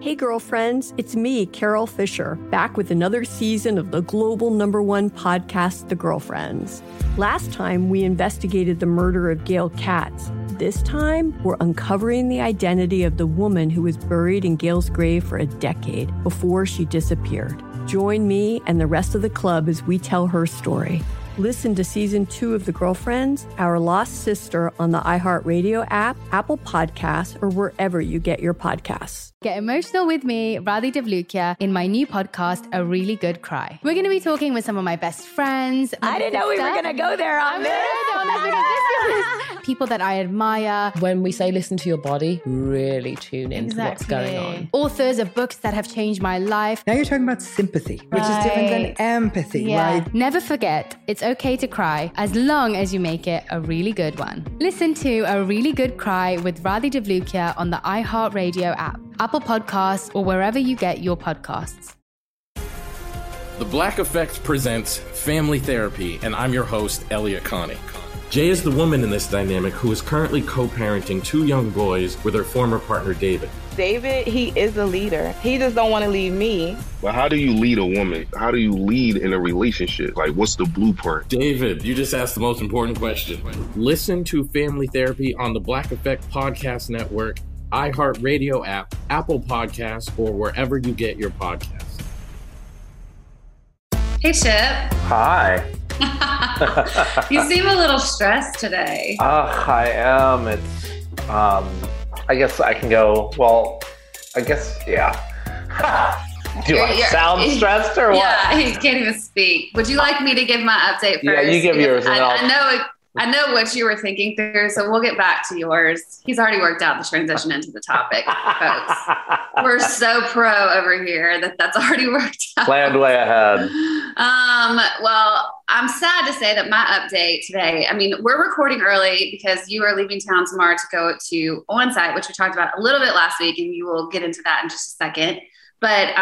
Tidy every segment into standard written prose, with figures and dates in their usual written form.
Hey girlfriends, it's me, Carol Fisher, back with another season of the global #1 podcast, The Girlfriends. Last time, we investigated the murder of Gail Katz. This time, we're uncovering the identity of the woman who was buried in Gail's grave for a decade before she disappeared. Join me and the rest of the club as we tell her story. Listen to Season 2 of The Girlfriends, Our Lost Sister on the iHeartRadio app, Apple Podcasts, or wherever you get your podcasts. Get emotional with me, Radhi Devlukia, in my new podcast, A Really Good Cry. We're going to be talking with some of my best friends. I didn't know we were going to go there on this. People that I admire. When we say listen to your body, really tune into what's going on. Authors of books that have changed my life. Now you're talking about sympathy, which is different than empathy, right? Never forget, it's okay to cry as long as you make it a really good one. Listen to A Really Good Cry with Radhi Devlukia on the iHeartRadio app, Apple Podcasts, or wherever you get your podcasts. The Black Effect presents Family Therapy, and I'm your host, Elliot Connie. Jay is the woman in this dynamic who is currently co-parenting 2 young boys with her former partner, David. David, he is a leader. He just don't want to leave me. But how do you lead a woman? How do you lead in a relationship? Like, what's the blueprint? David, you just asked the most important question. Listen to Family Therapy on the Black Effect Podcast Network, iHeartRadio app, Apple Podcasts, or wherever you get your podcasts. Hey, Chip. Hi. You seem a little stressed today. I am. It's, I guess I can go, yeah. Do I sound stressed or what? Yeah, he can't even speak. Would you like me to give my update first? Yeah, you give yours. I know what you were thinking through, so we'll get back to yours. He's already worked out the transition into the topic, folks. We're so pro over here that's already worked out. Planned way ahead. Well, I'm sad to say that my update today, we're recording early because you are leaving town tomorrow to go to On-Site, which we talked about a little bit last week, and you will get into that in just a second. But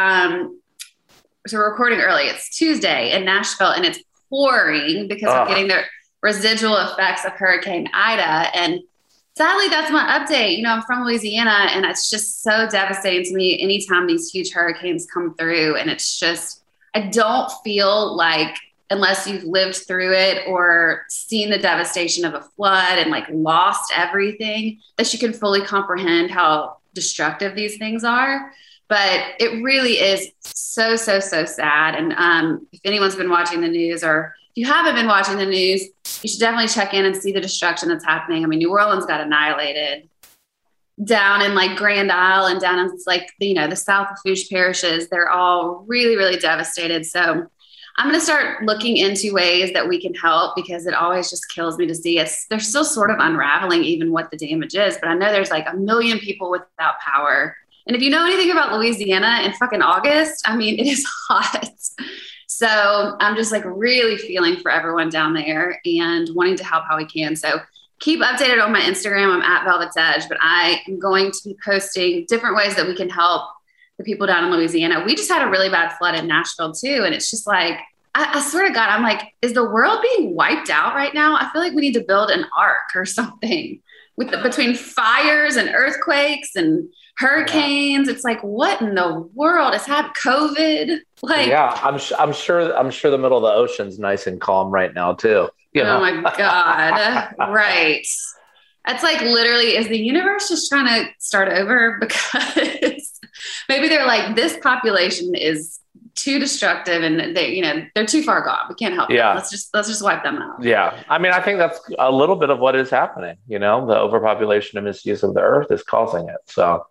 so we're recording early. It's Tuesday in Nashville, and it's pouring because we're getting the residual effects of Hurricane Ida. And sadly, that's my update. I'm from Louisiana, and it's just so devastating to me anytime these huge hurricanes come through. And it's just, I don't feel like, unless you've lived through it or seen the devastation of a flood and lost everything, that you can fully comprehend how destructive these things are. But it really is so, so, so sad. And if anyone's been watching the news, or if you haven't been watching the news, you should definitely check in and see the destruction that's happening. New Orleans got annihilated. Down in Grand Isle and down in the South Lafourche parishes, they're all really, really devastated. So I'm going to start looking into ways that we can help, because it always just kills me to see they're still sort of unraveling even what the damage is. But I know there's 1 million people without power. And if you know anything about Louisiana in fucking August, it is hot. So I'm just really feeling for everyone down there and wanting to help how we can. So keep updated on my Instagram. I'm at Velvet's Edge, but I am going to be posting different ways that we can help the people down in Louisiana. We just had a really bad flood in Nashville too. And it's just I swear to God, I'm is the world being wiped out right now? I feel like we need to build an ark or something between fires and earthquakes and hurricanes. It's what in the world has happened? COVID? I'm sure the middle of the ocean's nice and calm right now too. Oh my God. Right. It's literally, is the universe just trying to start over? Because maybe they're this population is too destructive and they're too far gone. We can't help them. Let's just wipe them out. Yeah. I think that's a little bit of what is happening. The overpopulation and misuse of the earth is causing it. So.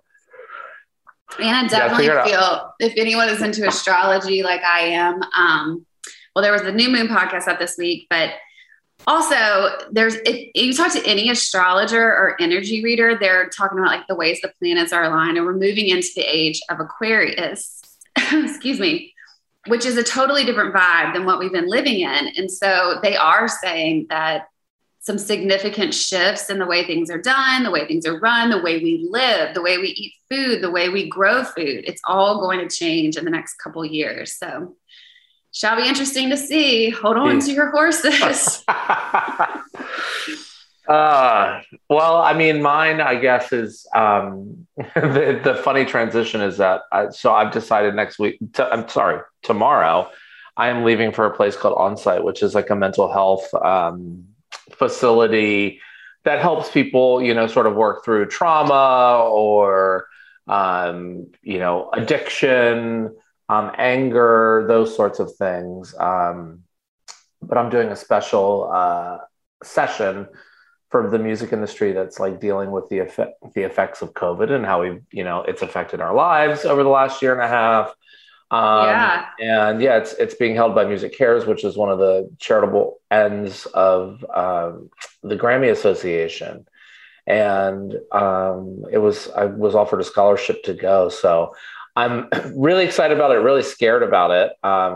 And I definitely feel, if anyone is into astrology like I am, there was the New Moon podcast out this week, but also if you talk to any astrologer or energy reader, they're talking about the ways the planets are aligned, and we're moving into the age of Aquarius, excuse me, which is a totally different vibe than what we've been living in. And so they are saying that some significant shifts in the way things are done, the way things are run, the way we live, the way we eat food, the way we grow food. It's all going to change in the next couple of years. So shall be interesting to see. Hold on to your horses. Well, I mean, mine, I guess, is the funny transition is that I've decided tomorrow, I am leaving for a place called Onsite, which is like a mental health facility that helps people, sort of work through trauma or, addiction, anger, those sorts of things. But I'm doing a special session for the music industry that's like dealing with the effects of COVID and how it's affected our lives over the last year and a half. And it's being held by Music Cares, which is one of the charitable ends of the Grammy Association. And I was offered a scholarship to go. So I'm really excited about it, really scared about it.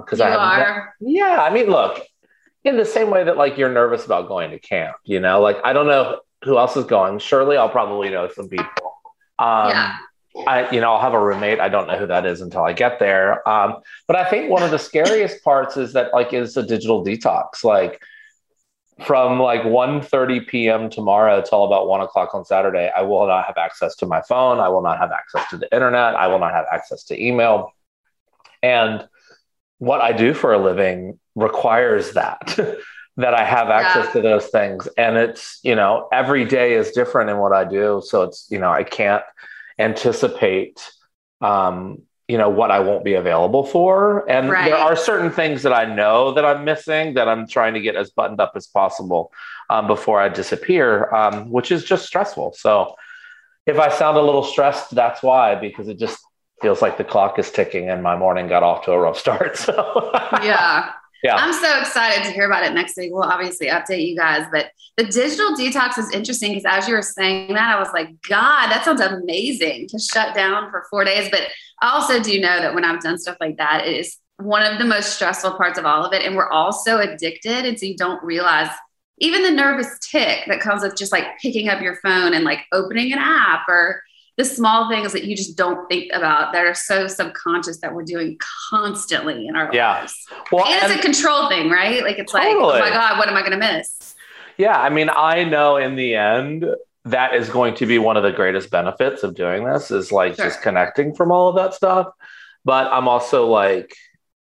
I mean, look, in the same way that like you're nervous about going to camp, like I don't know who else is going. Surely I'll probably know some people. I'll have a roommate. I don't know who that is until I get there. But I think one of the scariest parts is that like it's a digital detox. Like from like 1:30 p.m. tomorrow till about 1 o'clock on Saturday, I will not have access to my phone. I will not have access to the internet. I will not have access to email. And what I do for a living requires that I have access to those things. And it's, every day is different in what I do. So it's, I can't anticipate, what I won't be available for. And there are certain things that I know that I'm missing that I'm trying to get as buttoned up as possible before I disappear, which is just stressful. So if I sound a little stressed, that's why, because it just feels like the clock is ticking and my morning got off to a rough start. So Yeah. I'm so excited to hear about it next week. We'll obviously update you guys, but the digital detox is interesting because as you were saying that, I was like, God, that sounds amazing to shut down for 4 days. But I also do know that when I've done stuff like that, it is one of the most stressful parts of all of it. And we're all so addicted. And so you don't realize even the nervous tick that comes with just like picking up your phone and like opening an app or the small things that you just don't think about that are so subconscious that we're doing constantly in our lives. Well, and it's a control thing, right? Like it's like, oh my God, what am I going to miss? Yeah. I mean, I know in the end, that is going to be one of the greatest benefits of doing this is like disconnecting from all of that stuff. But I'm also like,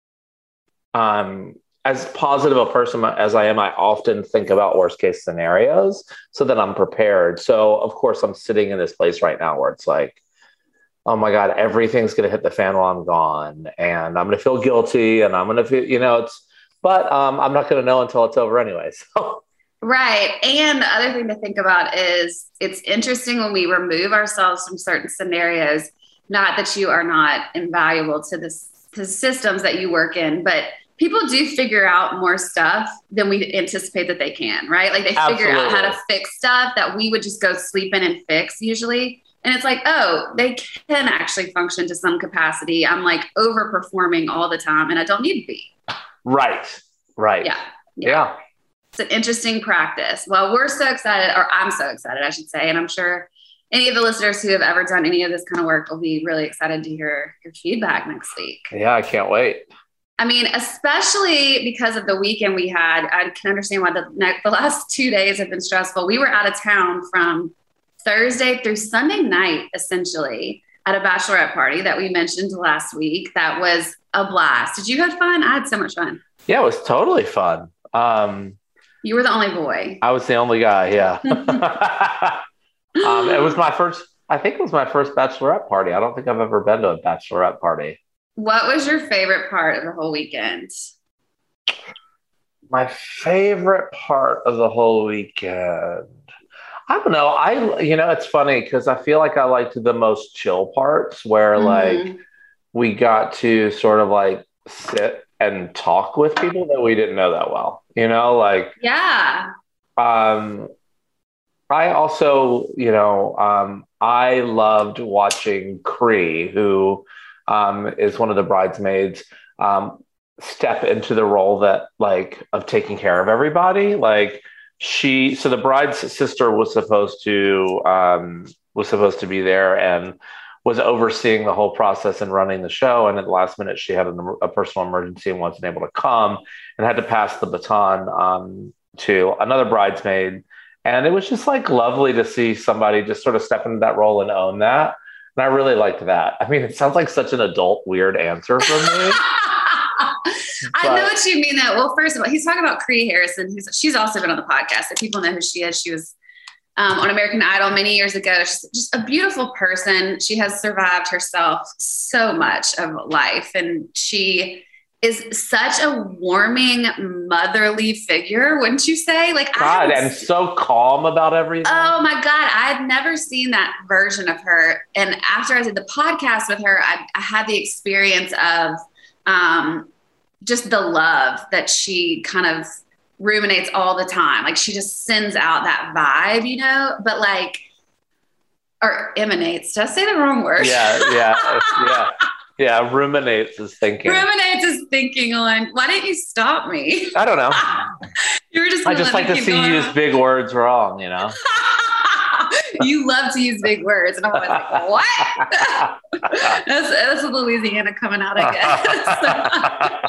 as positive a person as I am, I often think about worst case scenarios so that I'm prepared. So of course I'm sitting in this place right now where it's like, oh my God, everything's going to hit the fan while I'm gone and I'm going to feel guilty and I'm going to feel, but I'm not going to know until it's over anyway. So. Right. And the other thing to think about is it's interesting when we remove ourselves from certain scenarios, not that you are not invaluable to the systems that you work in, but people do figure out more stuff than we anticipate that they can, right? Like they figure out how to fix stuff that we would just go sleep in and fix usually. And it's like, oh, they can actually function to some capacity. I'm like overperforming all the time and I don't need to be. Right. Yeah. It's an interesting practice. Well, we're so excited, or I'm so excited, I should say. And I'm sure any of the listeners who have ever done any of this kind of work will be really excited to hear your feedback next week. Yeah, I can't wait. I mean, especially because of the weekend we had, I can understand why the last 2 days have been stressful. We were out of town from Thursday through Sunday night, essentially, at a bachelorette party that we mentioned last week. That was a blast. Did you have fun? I had so much fun. Yeah, it was totally fun. You were the only boy. I was the only guy, yeah. It was my first bachelorette party. I don't think I've ever been to a bachelorette party. What was your favorite part of the whole weekend? My favorite part of the whole weekend. I don't know. It's funny because I feel like I liked the most chill parts where like we got to sort of like sit and talk with people that we didn't know that well, I also, I loved watching Cree, who is one of the bridesmaids, step into the role that of taking care of everybody. So the bride's sister was supposed to be there and was overseeing the whole process and running the show. And at the last minute, she had a personal emergency and wasn't able to come and had to pass the baton to another bridesmaid. And it was just like lovely to see somebody just sort of step into that role and own that. And I really liked that. I mean, it sounds like such an adult, weird answer from me. I know what you mean though. Well, first of all, he's talking about Cree Harrison. She's also been on the podcast. So people know who she is. She was on American Idol many years ago. She's just a beautiful person. She has survived herself so much of life. And she is such a warming, motherly figure, wouldn't you say? Like, God, and so calm about everything. Oh my God, I had never seen that version of her. And after I did the podcast with her, I had the experience of just the love that she kind of ruminates all the time. Like she just sends out that vibe, you know, but like, or emanates. Did I say the wrong word? Yeah, ruminates is thinking. Ruminates is thinking on. Why didn't you stop me? I don't know. You were just. I just like to see you use big words wrong, you know. You love to use big words, and I'm always like, what? that's Louisiana coming out, I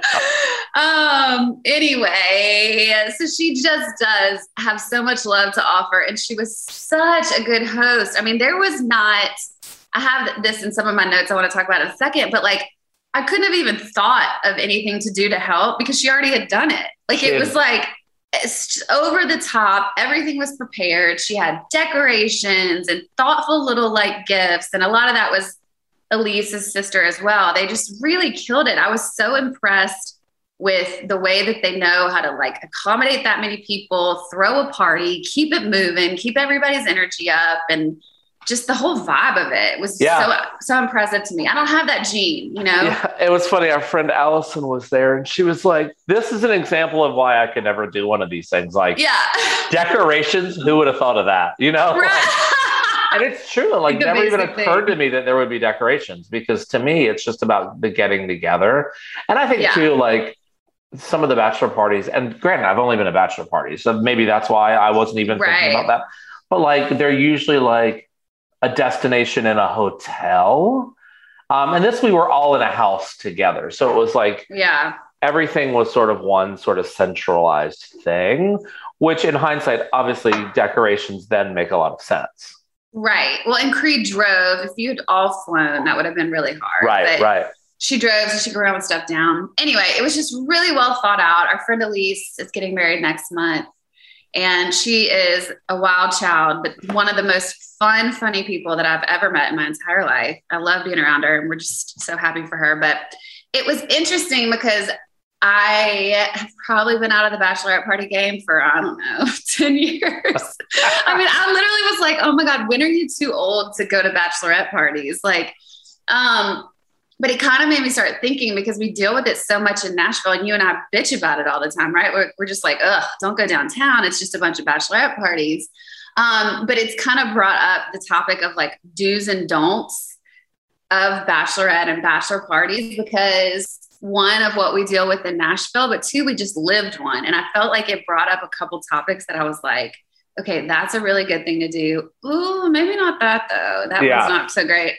guess. Anyway, so she just does have so much love to offer, and she was such a good host. I mean, there was not. I have this in some of my notes I want to talk about in a second, but like I couldn't have even thought of anything to do to help because she already had done it. Like it was like it's over the top. Everything was prepared. She had decorations and thoughtful little like gifts. And a lot of that was Elise's sister as well. They just really killed it. I was so impressed with the way that they know how to like accommodate that many people, throw a party, keep it moving, keep everybody's energy up, and just the whole vibe of it was so impressive to me. I don't have that gene, you know? Yeah, it was funny. Our friend Allison was there and she was like, this is an example of why I could never do one of these things. Like decorations, who would have thought of that? You know? Right. And it's true. Like never even occurred to me that there would be decorations because to me, it's just about the getting together. And I think too, like some of the bachelor parties, and granted, I've only been to bachelor parties, so maybe that's why I wasn't even thinking about that. But like, they're usually like, a destination in a hotel. And this, we were all in a house together. So it was like, everything was sort of one sort of centralized thing, which in hindsight, obviously decorations then make a lot of sense. Right. Well, and Cree drove. If you'd all flown, that would have been really hard. Right. She drove so she could run stuff down. Anyway, it was just really well thought out. Our friend Elise is getting married next month. And she is a wild child, but one of the most funny people that I've ever met in my entire life. I love being around her and we're just so happy for her. But it was interesting because I have probably been out of the bachelorette party game for, I don't know, 10 years. I mean, I literally was like, oh my God, when are you too old to go to bachelorette parties? Like, but it kind of made me start thinking because we deal with it so much in Nashville and you and I bitch about it all the time, right? We're just like, ugh, don't go downtown. It's just a bunch of bachelorette parties. But it's kind of brought up the topic of like do's and don'ts of bachelorette and bachelor parties because one of what we deal with in Nashville, but two, we just lived one. And I felt like it brought up a couple topics that I was like, okay, that's a really good thing to do. Ooh, maybe not that though. That was not so great.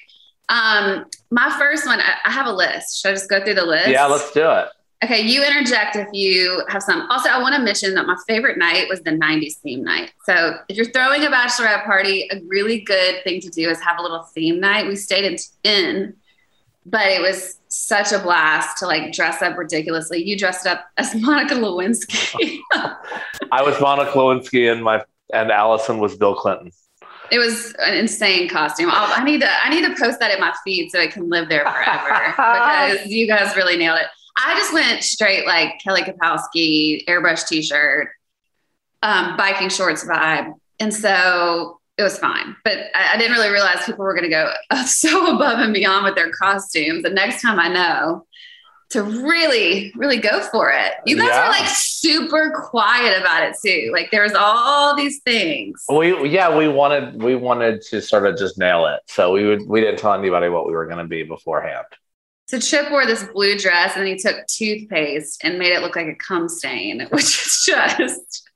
My first one, I have a list. Should I just go through the list? Yeah, let's do it. Okay, you interject if you have some. Also, I want to mention that my favorite night was the 90s theme night. So if you're throwing a bachelorette party, a really good thing to do is have a little theme night. We stayed in but it was such a blast to like dress up ridiculously. You dressed up as Monica Lewinsky. I was Monica Lewinsky and Allison was Bill Clinton. It was an insane costume. I need to post that in my feed so it can live there forever because you guys really nailed it. I just went straight like Kelly Kapowski, airbrush t-shirt, biking shorts vibe. And so it was fine. But I didn't really realize people were going to go so above and beyond with their costumes. The next time I know to really, really go for it. You guys were like super quiet about it too. Like there was all these things. We wanted to sort of just nail it. So we didn't tell anybody what we were going to be beforehand. So Chip wore this blue dress and then he took toothpaste and made it look like a cum stain, which is just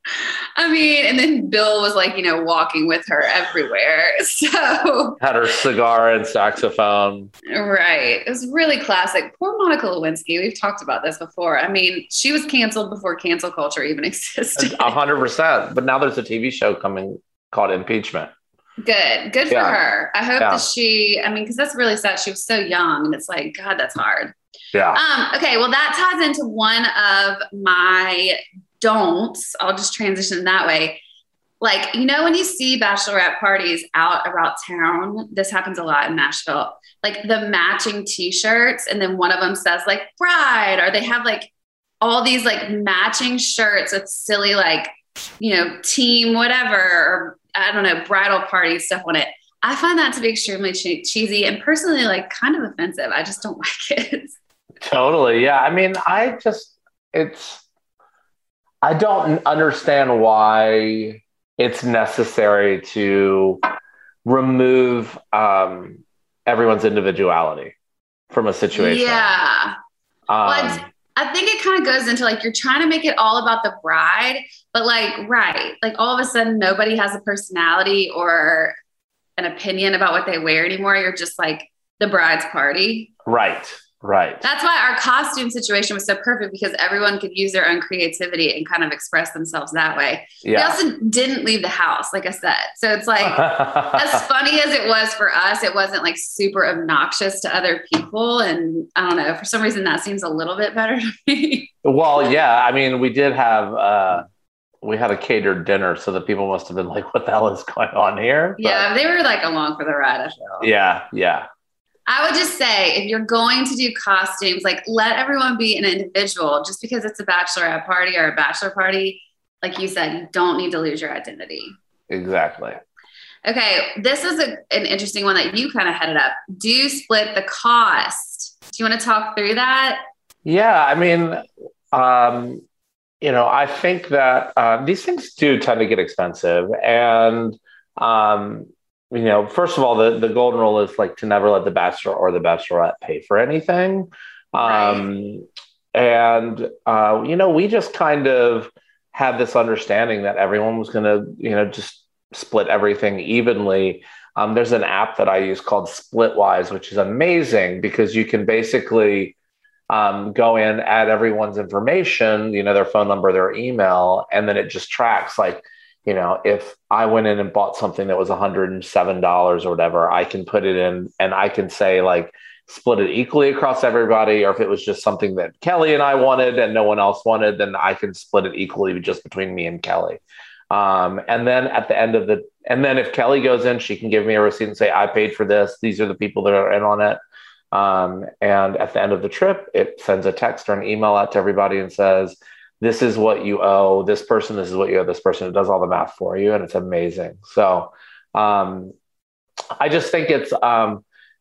I mean, and then Bill was like, walking with her everywhere. So had her cigar and saxophone. Right. It was really classic. Poor Monica Lewinsky. We've talked about this before. I mean, she was canceled before cancel culture even existed. 100%. But now there's a TV show coming called Impeachment. Good for her. I hope that because that's really sad. She was so young, and it's like, God, that's hard. Yeah. Okay. Well, that ties into one of my don'ts. I'll just transition that way. Like, when you see bachelorette parties out around town, this happens a lot in Nashville, like the matching t-shirts. And then one of them says like bride, or they have like all these like matching shirts with silly, like, team, whatever, or I don't know, bridal party stuff on it. I find that to be extremely cheesy and personally like kind of offensive. I just don't like it. Totally. Yeah. I mean, I don't understand why it's necessary to remove everyone's individuality from a situation. Yeah. I think it kind of goes into like, you're trying to make it all about the bride, but like, right. Like all of a sudden nobody has a personality or an opinion about what they wear anymore. You're just like the bride's party. Right. That's why our costume situation was so perfect, because everyone could use their own creativity and kind of express themselves that way. Yeah. We also didn't leave the house, like I said. So it's like, as funny as it was for us, it wasn't like super obnoxious to other people. And I don't know, for some reason that seems a little bit better to me. Well, yeah. I mean, we did have, we had a catered dinner, so the people must have been like, what the hell is going on here? But, yeah, they were like along for the ride, I feel. Yeah. I would just say, if you're going to do costumes, like let everyone be an individual. Just because it's a bachelorette party or a bachelor party, like you said, you don't need to lose your identity. Exactly. Okay, this is an interesting one that you kind of headed up. Do you split the cost? Do you want to talk through that? Yeah, I mean, I think that these things do tend to get expensive, and first of all, the golden rule is like to never let the bachelor or the bachelorette pay for anything. Right. We just kind of had this understanding that everyone was going to, just split everything evenly. There's an app that I use called Splitwise, which is amazing because you can basically go in, add everyone's information, their phone number, their email, and then it just tracks like, if I went in and bought something that was $107 or whatever, I can put it in and I can say like, split it equally across everybody. Or if it was just something that Kelly and I wanted and no one else wanted, then I can split it equally just between me and Kelly. And then at the end of and then if Kelly goes in, she can give me a receipt and say, I paid for this. These are the people that are in on it. And at the end of the trip, it sends a text or an email out to everybody and says, this is what you owe this person. This is what you owe this person. It does all the math for you. And it's amazing. So I just think it's a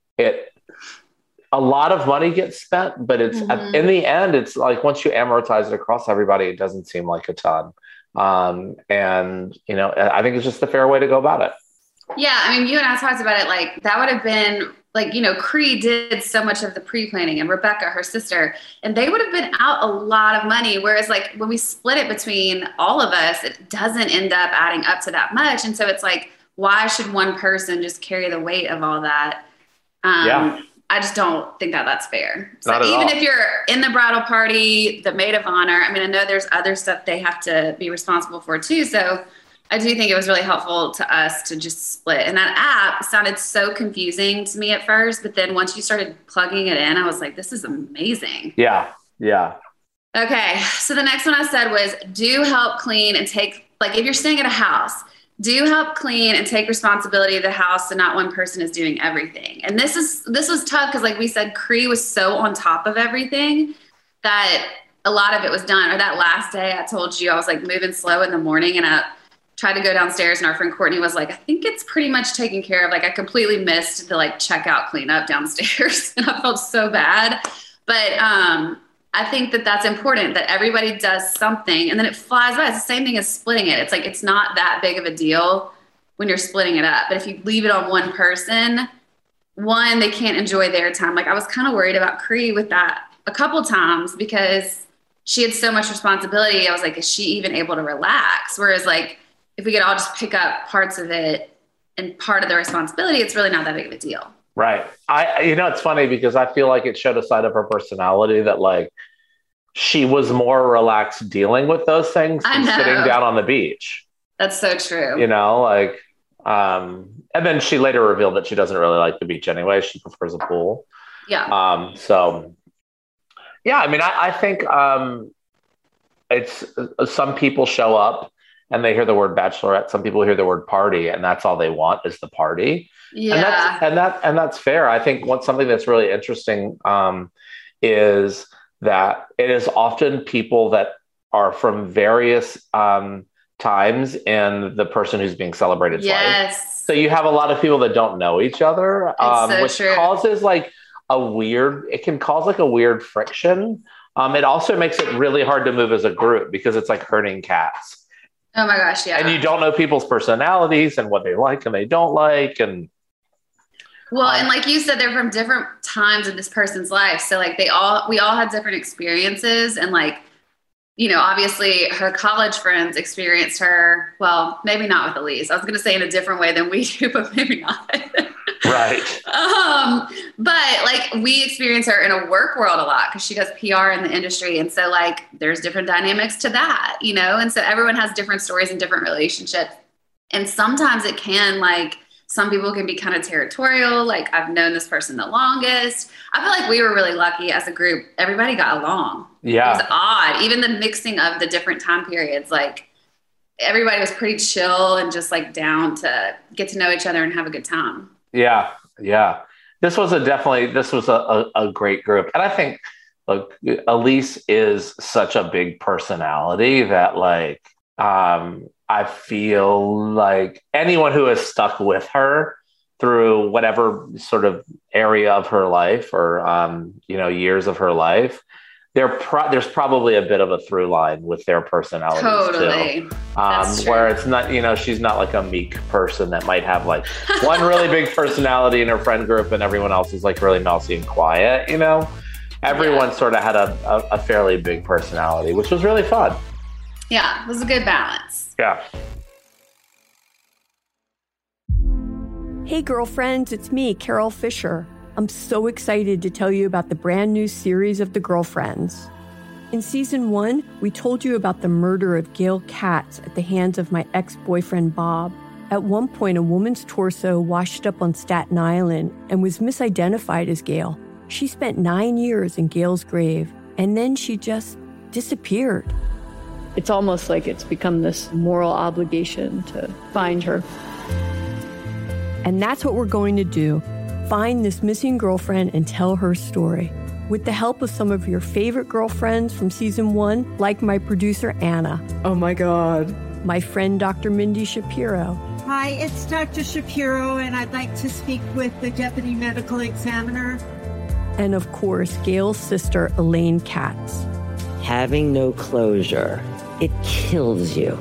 lot of money gets spent, but it's in the end, it's like once you amortize it across everybody, it doesn't seem like a ton. I think it's just a fair way to go about it. Yeah. I mean, you and I talked about it. Like that would have been like, Cree did so much of the pre-planning, and Rebecca, her sister, and they would have been out a lot of money. Whereas like when we split it between all of us, it doesn't end up adding up to that much. And so it's like, why should one person just carry the weight of all that? I just don't think that that's fair. So even if you're in the bridal party, the maid of honor, I mean, I know there's other stuff they have to be responsible for too. So I do think it was really helpful to us to just split. And that app sounded so confusing to me at first, but then once you started plugging it in, I was like, this is amazing. Yeah. Okay. So the next one I said was do help clean and take, like if you're staying at a house, do help clean and take responsibility of the house so not one person is doing everything. And this was tough because like we said, Cree was so on top of everything that a lot of it was done. Or that last day I told you I was like moving slow in the morning, and I tried to go downstairs and our friend Courtney was like, I think it's pretty much taken care of. Like I completely missed the like checkout cleanup downstairs and I felt so bad. But I think that that's important, that everybody does something and then it flies by. It's the same thing as splitting it. It's like, it's not that big of a deal when you're splitting it up. But if you leave it on one person, they can't enjoy their time. Like I was kind of worried about Cree with that a couple times because she had so much responsibility. I was like, is she even able to relax? Whereas like, if we could all just pick up parts of it and part of the responsibility, it's really not that big of a deal. Right. It's funny because I feel like it showed a side of her personality that like she was more relaxed dealing with those things than sitting down on the beach. That's so true. And then she later revealed that she doesn't really like the beach anyway. She prefers a pool. Yeah. I think it's some people show up and they hear the word bachelorette. Some people hear the word party, and that's all they want is the party. Yeah. And that's fair. I think something that's really interesting is that it is often people that are from various times in the person who's being celebrated's life. So you have a lot of people that don't know each other, which causes like it can cause like a weird friction. It also makes it really hard to move as a group because it's like herding cats. Oh my gosh, yeah. And you don't know people's personalities and what they like and they don't like. And and like you said, they're from different times in this person's life. So like we all had different experiences, and like, obviously her college friends experienced her, well, maybe not with Elise. I was going to say in a different way than we do, but maybe not. Right. But like we experience her in a work world a lot because she does PR in the industry. And so like there's different dynamics to that, and so everyone has different stories and different relationships. And sometimes it can like, some people can be kind of territorial. Like I've known this person the longest. I feel like we were really lucky as a group. Everybody got along. Yeah. It was odd. Even the mixing of the different time periods, like everybody was pretty chill and just like down to get to know each other and have a good time. Yeah. Yeah. This was a great group. And I think, look, Elise is such a big personality that like, I feel like anyone who has stuck with her through whatever sort of area of her life or, years of her life, there's probably a bit of a through line with their personalities too. Where it's not, she's not like a meek person that might have like one really big personality in her friend group and everyone else is like really mousy and quiet, everyone sort of had a fairly big personality, which was really fun. Yeah, it was a good balance. Yeah. Hey, girlfriends, it's me, Carol Fisher. I'm so excited to tell you about the brand new series of The Girlfriends. In season 1, we told you about the murder of Gail Katz at the hands of my ex-boyfriend, Bob. At one point, a woman's torso washed up on Staten Island and was misidentified as Gail. She spent 9 years in Gail's grave, and then she just disappeared. It's almost like it's become this moral obligation to find her. And that's what we're going to do. Find this missing girlfriend and tell her story. With the help of some of your favorite girlfriends from season 1, like my producer, Anna. Oh my God. My friend, Dr. Mindy Shapiro. Hi, it's Dr. Shapiro, and I'd like to speak with the deputy medical examiner. And of course, Gail's sister, Elaine Katz. Having no closure, it kills you.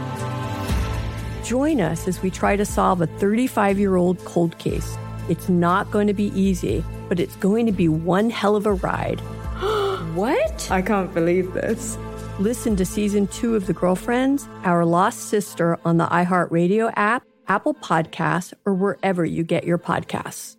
Join us as we try to solve a 35-year-old cold case. It's not going to be easy, but it's going to be one hell of a ride. What? I can't believe this. Listen to season 2 of The Girlfriends, Our Lost Sister on the iHeartRadio app, Apple Podcasts, or wherever you get your podcasts.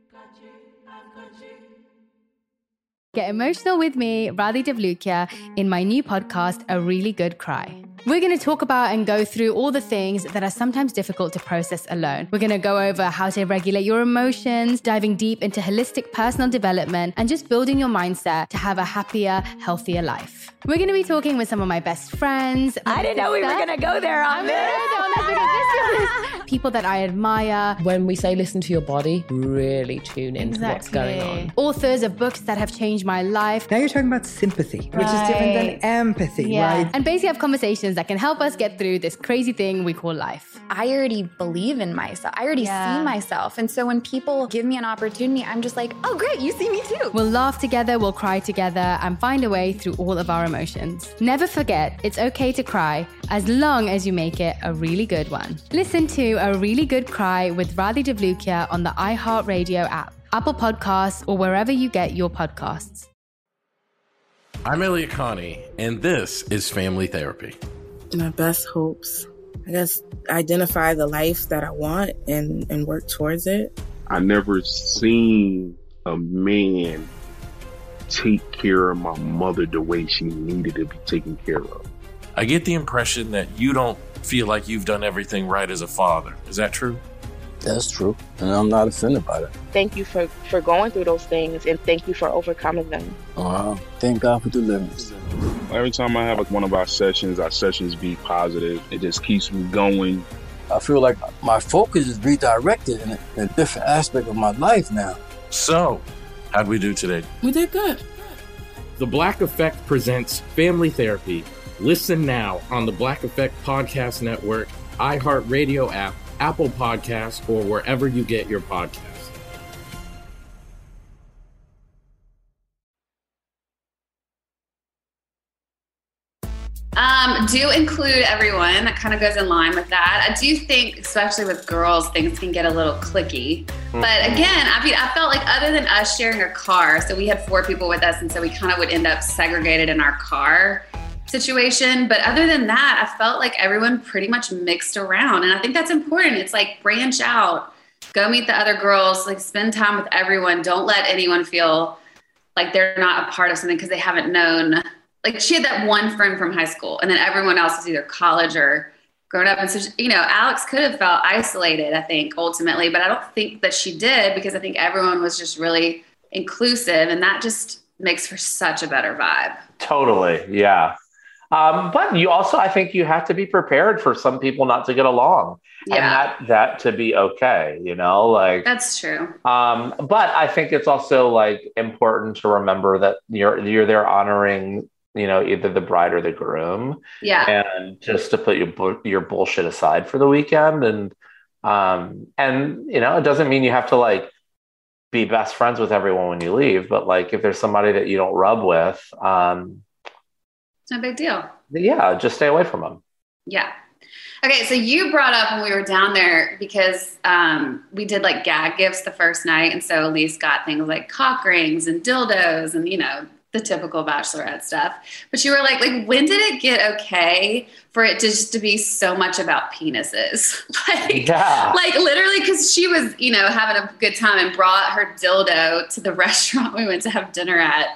Get emotional with me, Radhi Devlukia, in my new podcast, A Really Good Cry. We're going to talk about and go through all the things that are sometimes difficult to process alone. We're going to go over how to regulate your emotions, diving deep into holistic personal development, and just building your mindset to have a happier, healthier life. We're going to be talking with some of my best friends. I didn't know we were going to go there on this. People that I admire. When we say listen to your body, really tune into what's going on. Authors of books that have changed my life. Now you're talking about sympathy, which is different than empathy, right? And basically have conversations that can help us get through this crazy thing we call life. I already believe in myself. I already see myself. And so when people give me an opportunity, I'm just like, oh, great, you see me too. We'll laugh together, we'll cry together, and find a way through all of our emotions. Never forget, it's okay to cry, as long as you make it a really good one. Listen to A Really Good Cry with Radhi Devlukia on the iHeartRadio app, Apple Podcasts, or wherever you get your podcasts. I'm Elliot Connie, and this is Family Therapy. My best hopes, I guess, identify the life that I want and work towards it. I never seen a man take care of my mother the way she needed to be taken care of. I get the impression that you don't feel like you've done everything right as a father. Is that true? That's true, and I'm not offended by that. Thank you for going through those things, and thank you for overcoming them. Wow. Thank God for deliverance. Every time I have one of our sessions be positive. It just keeps me going. I feel like my focus is redirected in a different aspect of my life now. So, how'd we do today? We did good. The Black Effect presents Family Therapy. Listen now on the Black Effect Podcast Network, iHeartRadio app, Apple Podcasts, or wherever you get your podcasts. Do include everyone. That kind of goes in line with that. I do think, especially with girls, things can get a little cliquey. But again, I felt like other than us sharing a car, so we had 4 people with us, and so we kind of would end up segregated in our car situation. But other than that, I felt like everyone pretty much mixed around. And I think that's important. It's like branch out, go meet the other girls, like spend time with everyone. Don't let anyone feel like they're not a part of something because they haven't known. Like she had that one friend from high school, and then everyone else was either college or grown up. And so, Alex could have felt isolated, I think, ultimately, but I don't think that she did, because I think everyone was just really inclusive, and that just makes for such a better vibe. Totally. Yeah. But you also, I think you have to be prepared for some people not to get along, and that to be okay, like that's true. But I think it's also like important to remember that you're there honoring, either the bride or the groom. Yeah. And just to put your bullshit aside for the weekend. And it doesn't mean you have to like be best friends with everyone when you leave, but like, if there's somebody that you don't rub with, it's no big deal. Yeah. Just stay away from them. Yeah. Okay. So you brought up when we were down there, because we did like gag gifts the first night. And so Elise got things like cock rings and dildos and, the typical bachelorette stuff. But you were like, when did it get okay for it just to be so much about penises? Like literally, because she was, having a good time and brought her dildo to the restaurant we went to have dinner at.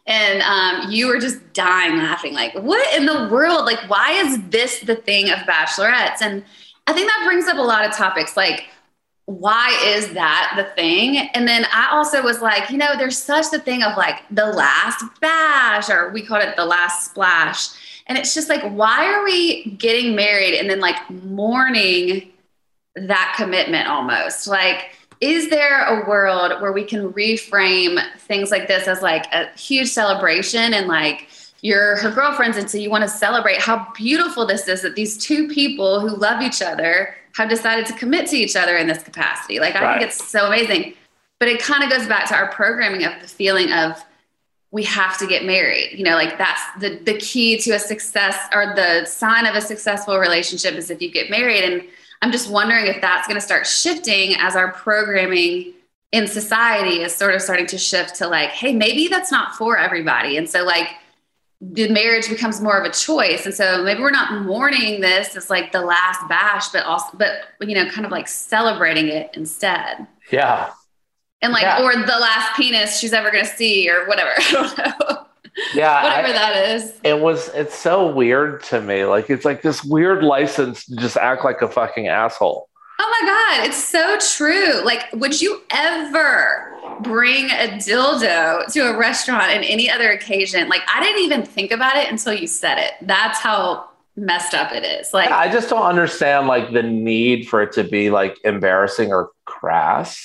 And you were just dying laughing, like, what in the world? Like, why is this the thing of bachelorettes? And I think that brings up a lot of topics, like, why is that the thing? And then I also was like, there's such the thing of like the last bash, or we called it the last splash. And it's just like, why are we getting married and then like mourning that commitment almost? Like, is there a world where we can reframe things like this as like a huge celebration, and like you're her girlfriends, and so you want to celebrate how beautiful this is that these two people who love each other have decided to commit to each other in this capacity. Like, I think it's so amazing. But it kind of goes back to our programming of the feeling of we have to get married. Like that's the key to a success, or the sign of a successful relationship is if you get married. And I'm just wondering if that's going to start shifting as our programming in society is sort of starting to shift to like, hey, maybe that's not for everybody. And so like the marriage becomes more of a choice. And so maybe we're not mourning this as like the last bash, but kind of like celebrating it instead. Yeah. And like, or the last penis she's ever going to see, or whatever. I don't know. Yeah. Whatever that is. It's so weird to me. Like, it's like this weird license to just act like a fucking asshole. Oh my God. It's so true. Like, would you ever bring a dildo to a restaurant in any other occasion? Like, I didn't even think about it until you said it. That's how messed up it is. Like, I just don't understand like the need for it to be like embarrassing or crass.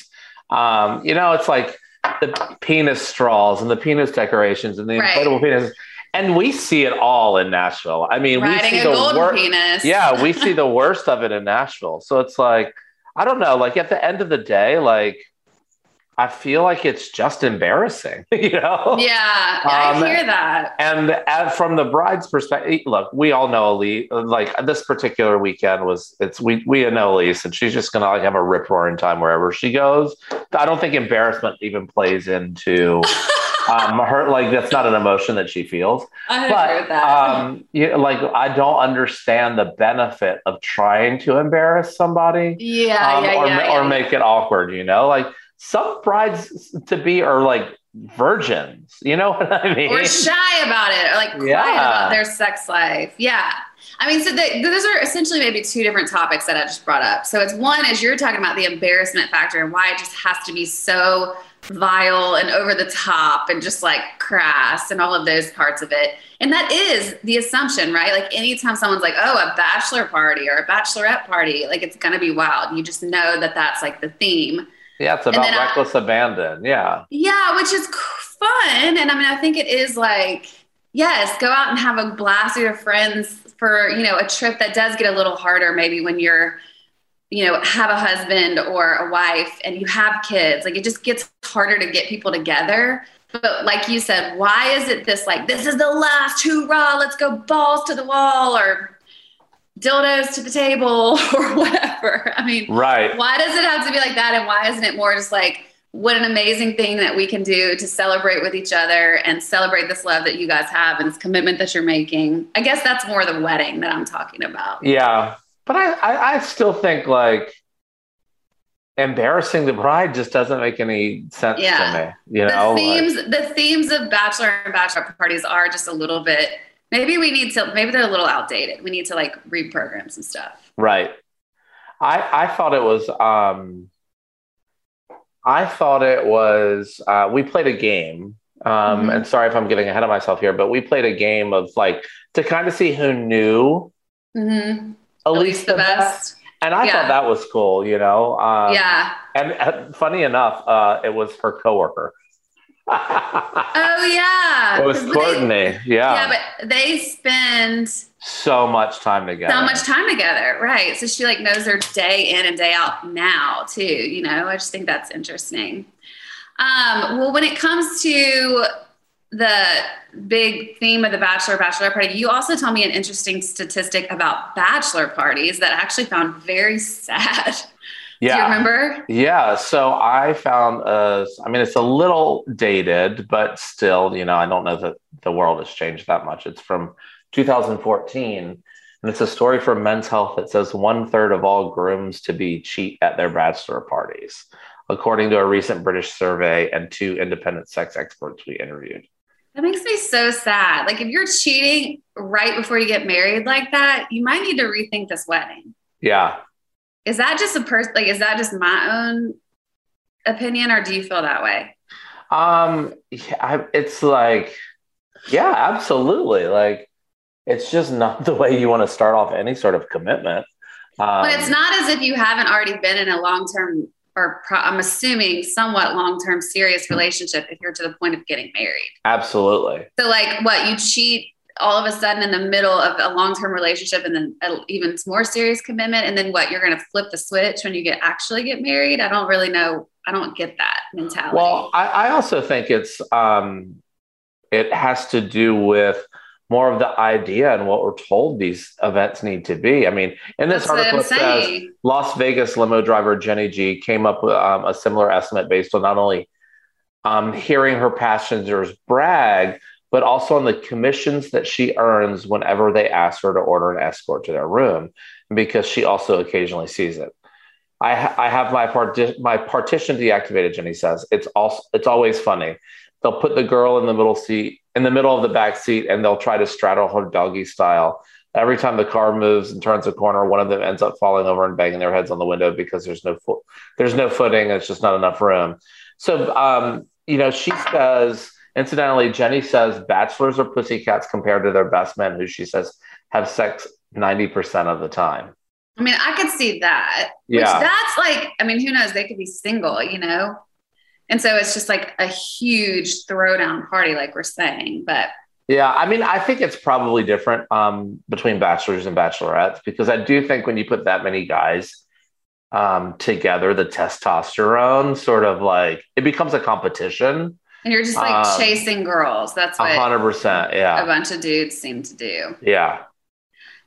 It's like the penis straws and the penis decorations and the inflatable penis. And we see it all in Nashville. I mean, riding we see a golden penis. Yeah, we see the worst of it in Nashville. So it's like, I don't know, like at the end of the day, like I feel like it's just embarrassing, Yeah, I hear that. And from the bride's perspective, look, we all know Elise. Like this particular weekend we know Elise, and she's just gonna like have a rip roaring time wherever she goes. I don't think embarrassment even plays into Her, like, that's not an emotion that she feels. I agree with that. Like, I don't understand the benefit of trying to embarrass somebody. Or make it awkward, like some brides to be are like virgins, you know what I mean? Or shy about it, or like quiet about their sex life. Yeah. I mean, so those are essentially maybe two different topics that I just brought up. So it's one is you're talking about the embarrassment factor and why it just has to be so vile and over the top and just like crass and all of those parts of it. And that is the assumption, right? Like anytime someone's like, oh, a bachelor party or a bachelorette party, like it's going to be wild. You just know that that's like the theme. Yeah, it's about reckless abandon. Yeah. Yeah, which is fun. And I mean, I think it is like, yes, go out and have a blast with your friends for, a trip that does get a little harder maybe when you're, have a husband or a wife and you have kids. Like it just gets harder to get people together. But like you said, why is it this is the last hoorah, let's go balls to the wall or dildos to the table or whatever. I mean, right. Why does it have to be like that? And why isn't it more just like, what an amazing thing that we can do to celebrate with each other and celebrate this love that you guys have and this commitment that you're making? I guess that's more the wedding that I'm talking about. Yeah. But I still think like embarrassing the bride just doesn't make any sense to me. The themes of bachelor and bachelorette parties are just a little bit, maybe they're a little outdated. We need to like reprogram some stuff. Right. I thought it was, we played a game, and sorry if I'm getting ahead of myself here, but we played a game of like, to kind of see who knew Elise the best. And I thought that was cool, And funny enough, it was her coworker. Oh yeah. It was Courtney. Yeah, but they spend so much time together. Right. So she like knows her day in and day out now too, I just think that's interesting. Well, when it comes to the big theme of the bachelorette party, you also told me an interesting statistic about bachelor parties that I actually found very sad. Yeah. Do you remember? Yeah. So I found, it's a little dated, but still, I don't know that the world has changed that much. It's from 2014. And it's a story from Men's Health that says 1/3 of all grooms to be cheat at their bachelor parties, according to a recent British survey and 2 independent sex experts we interviewed. That makes me so sad. Like if you're cheating right before you get married like that, you might need to rethink this wedding. Yeah. Is that just is that just my own opinion, or do you feel that way? It's like, yeah, absolutely. Like, it's just not the way you want to start off any sort of commitment. But it's not as if you haven't already been in a long-term, I'm assuming somewhat long-term serious relationship if you're to the point of getting married. Absolutely. So like what, you cheat all of a sudden in the middle of a long-term relationship and then an even more serious commitment. And then what, you're going to flip the switch when you actually get married? I don't really know. I don't get that mentality. Well, I also think it's, it has to do with more of the idea and what we're told these events need to be. I mean, in this article it says Las Vegas limo driver Jenny G came up with a similar estimate based on not only hearing her passengers brag, but also on the commissions that she earns whenever they ask her to order an escort to their room, because she also occasionally sees it. I have my partition deactivated, Jenny says. It's always funny. They'll put the girl in the middle of the back seat, and they'll try to straddle her doggy style. Every time the car moves and turns a corner, one of them ends up falling over and banging their heads on the window because there's no footing. It's just not enough room. So, she says, incidentally, Jenny says bachelors are pussycats compared to their best men, who she says have sex 90% of the time. I mean, I could see that. Yeah. Which that's like, I mean, who knows? They could be single, And so it's just like a huge throwdown party, like we're saying. But yeah, I mean, I think it's probably different between bachelors and bachelorettes, because I do think when you put that many guys together, the testosterone sort of like, it becomes a competition. And you're just like chasing girls. That's what 100%. Yeah. A bunch of dudes seem to do. Yeah.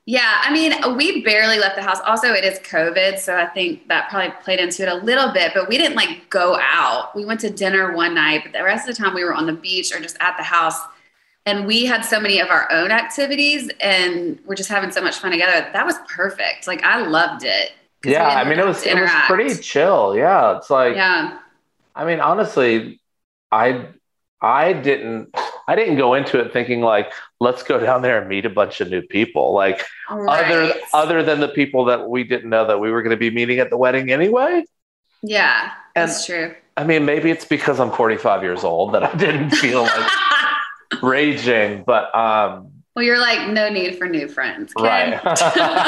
Yeah, I mean, we barely left the house. Also, it is COVID, so I think that probably played into it a little bit, but we didn't like go out. We went to dinner one night, but the rest of the time we were on the beach or just at the house. And we had so many of our own activities and we're just having so much fun together. That was perfect. Like, I loved it. Yeah, I mean, it was pretty chill. Yeah, it's like, yeah. I mean, honestly, I didn't go into it thinking like, let's go down there and meet a bunch of new people. Like other than the people that we didn't know that we were going to be meeting at the wedding anyway. Yeah, that's true. I mean, maybe it's because I'm 45 years old that I didn't feel like raging, but well, you're like, no need for new friends. Right. Plus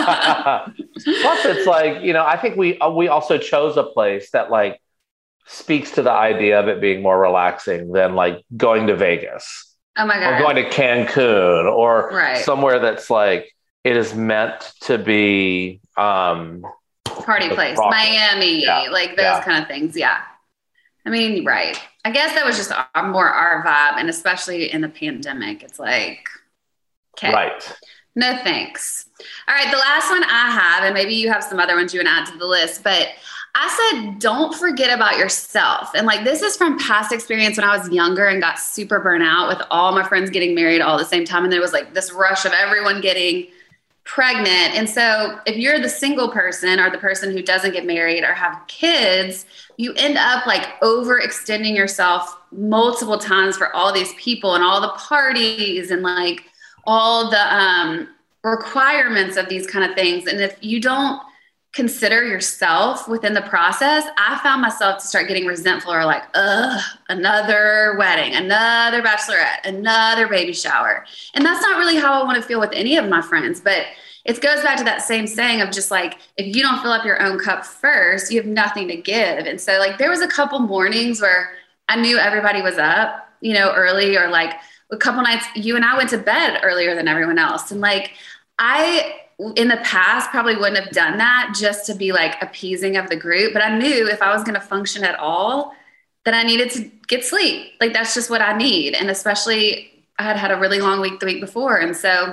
it's like, you know, I think we also chose a place that like speaks to the idea of it being more relaxing than like going to Vegas. Oh my God. Or going to Cancun or somewhere that's like, it is meant to be party place, Miami, like those kind of things. Yeah. I mean, right. I guess that was just more our vibe. And especially in the pandemic, it's like, okay. Right. No, thanks. All right. The last one I have, and maybe you have some other ones you want to add to the list, but I said, don't forget about yourself. And like, this is from past experience when I was younger and got super burnt out with all my friends getting married all at the same time. And there was like this rush of everyone getting pregnant. And so if you're the single person or the person who doesn't get married or have kids, you end up like overextending yourself multiple times for all these people and all the parties and like all the requirements of these kind of things. And if you don't consider yourself within the process, I found myself to start getting resentful or like, another wedding, another bachelorette, another baby shower. And that's not really how I want to feel with any of my friends. But it goes back to that same saying of just like, if you don't fill up your own cup first, you have nothing to give. And so like, there was a couple mornings where I knew everybody was up, you know, early, or like a couple nights you and I went to bed earlier than everyone else. And like, in the past, probably wouldn't have done that just to be like appeasing of the group. But I knew if I was going to function at all, that I needed to get sleep. Like, that's just what I need. And especially I had a really long week the week before. And so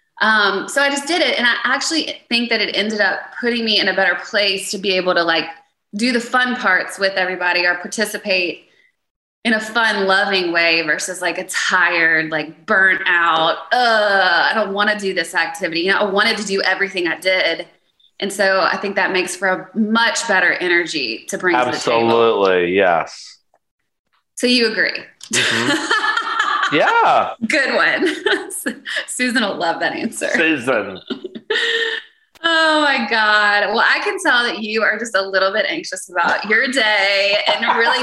I just did it. And I actually think that it ended up putting me in a better place to be able to like do the fun parts with everybody or participate in a fun, loving way versus like a tired, like burnt out, I don't want to do this activity. You know, I wanted to do everything I did. And so I think that makes for a much better energy to bring to the table. Absolutely, yes. So you agree? Mm-hmm. Yeah. Good one. Susan will love that answer. Susan. Oh my God. Well, I can tell that you are just a little bit anxious about your day and really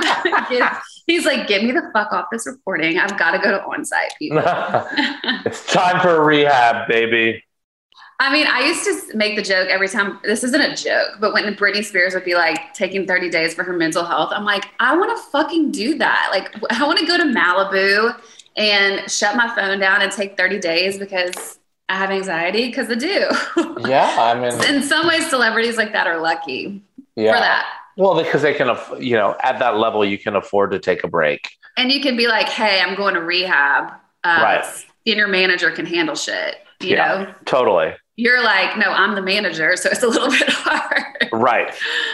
he's like, get me the fuck off this reporting. I've got to go to on-site, people. It's time for rehab, baby. I mean, I used to make the joke every time, this isn't a joke, but when Britney Spears would be like taking 30 days for her mental health, I'm like, I want to fucking do that. Like, I want to go to Malibu and shut my phone down and take 30 days because I have anxiety, because I do. Yeah, I mean, in some ways, celebrities like that are lucky for that. Well, because they can, you know, at that level, you can afford to take a break. And you can be like, hey, I'm going to rehab. Right. And your manager can handle shit, you know? Totally. You're like, no, I'm the manager, so it's a little bit hard. Right.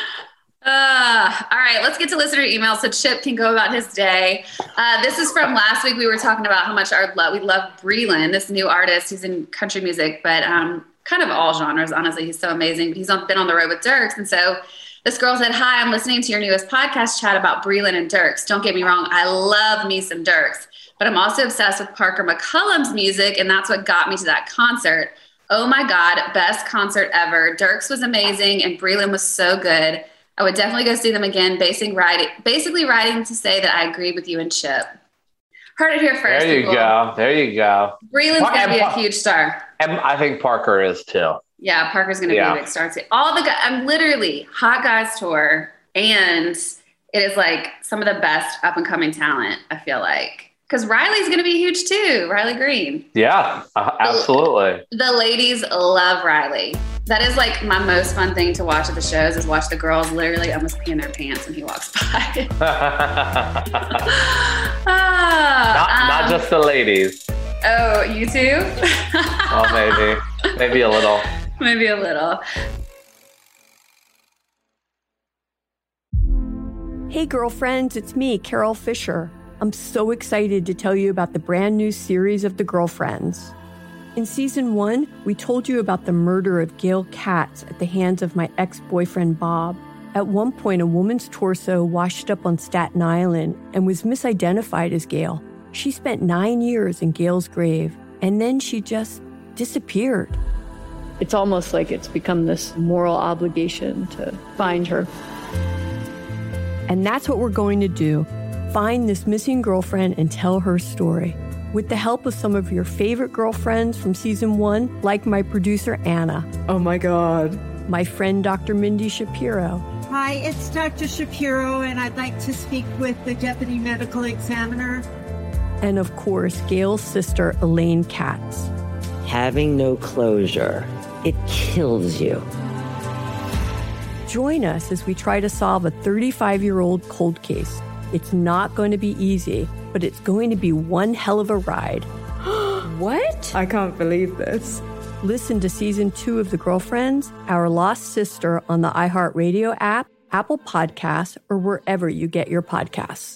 All right, let's get to listener emails so Chip can go about his day. This is from last week. We were talking about how much we love Breland, this new artist. He's in country music, but kind of all genres, honestly. He's so amazing. But he's been on the road with Dierks. And so this girl said, hi, I'm listening to your newest podcast chat about Breland and Dierks. Don't get me wrong, I love me some Dierks, but I'm also obsessed with Parker McCollum's music, and that's what got me to that concert. Oh my God, best concert ever. Dierks was amazing, and Breland was so good. I would definitely go see them again, basically writing to say that I agree with you and Chip. Heard it here first. There you go. There you go. Breland's going to be a huge star. And I think Parker is too. Yeah, Parker's going to be a big star too. All the guys, I'm literally Hot Guys Tour, and it is like some of the best up and coming talent, I feel like. Because Riley's going to be huge too, Riley Green. Yeah, absolutely. The ladies love Riley. That is like my most fun thing to watch at the shows, is watch the girls literally almost pee in their pants when he walks by. Not just the ladies. Oh, you too? Well, maybe. Maybe a little. Maybe a little. Hey, girlfriends, it's me, Carol Fisher. I'm so excited to tell you about the brand new series of The Girlfriends. In season 1, we told you about the murder of Gail Katz at the hands of my ex-boyfriend, Bob. At one point, a woman's torso washed up on Staten Island and was misidentified as Gail. She spent 9 years in Gail's grave, and then she just disappeared. It's almost like it's become this moral obligation to find her. And that's what we're going to do. Find this missing girlfriend and tell her story. With the help of some of your favorite girlfriends from season 1, like my producer, Anna. Oh my God. My friend, Dr. Mindy Shapiro. Hi, it's Dr. Shapiro, and I'd like to speak with the deputy medical examiner. And of course, Gail's sister, Elaine Katz. Having no closure, it kills you. Join us as we try to solve a 35-year-old cold case. It's not going to be easy, but it's going to be one hell of a ride. What? I can't believe this. Listen to season 2 of The Girlfriends, Our Lost Sister on the iHeartRadio app, Apple Podcasts, or wherever you get your podcasts.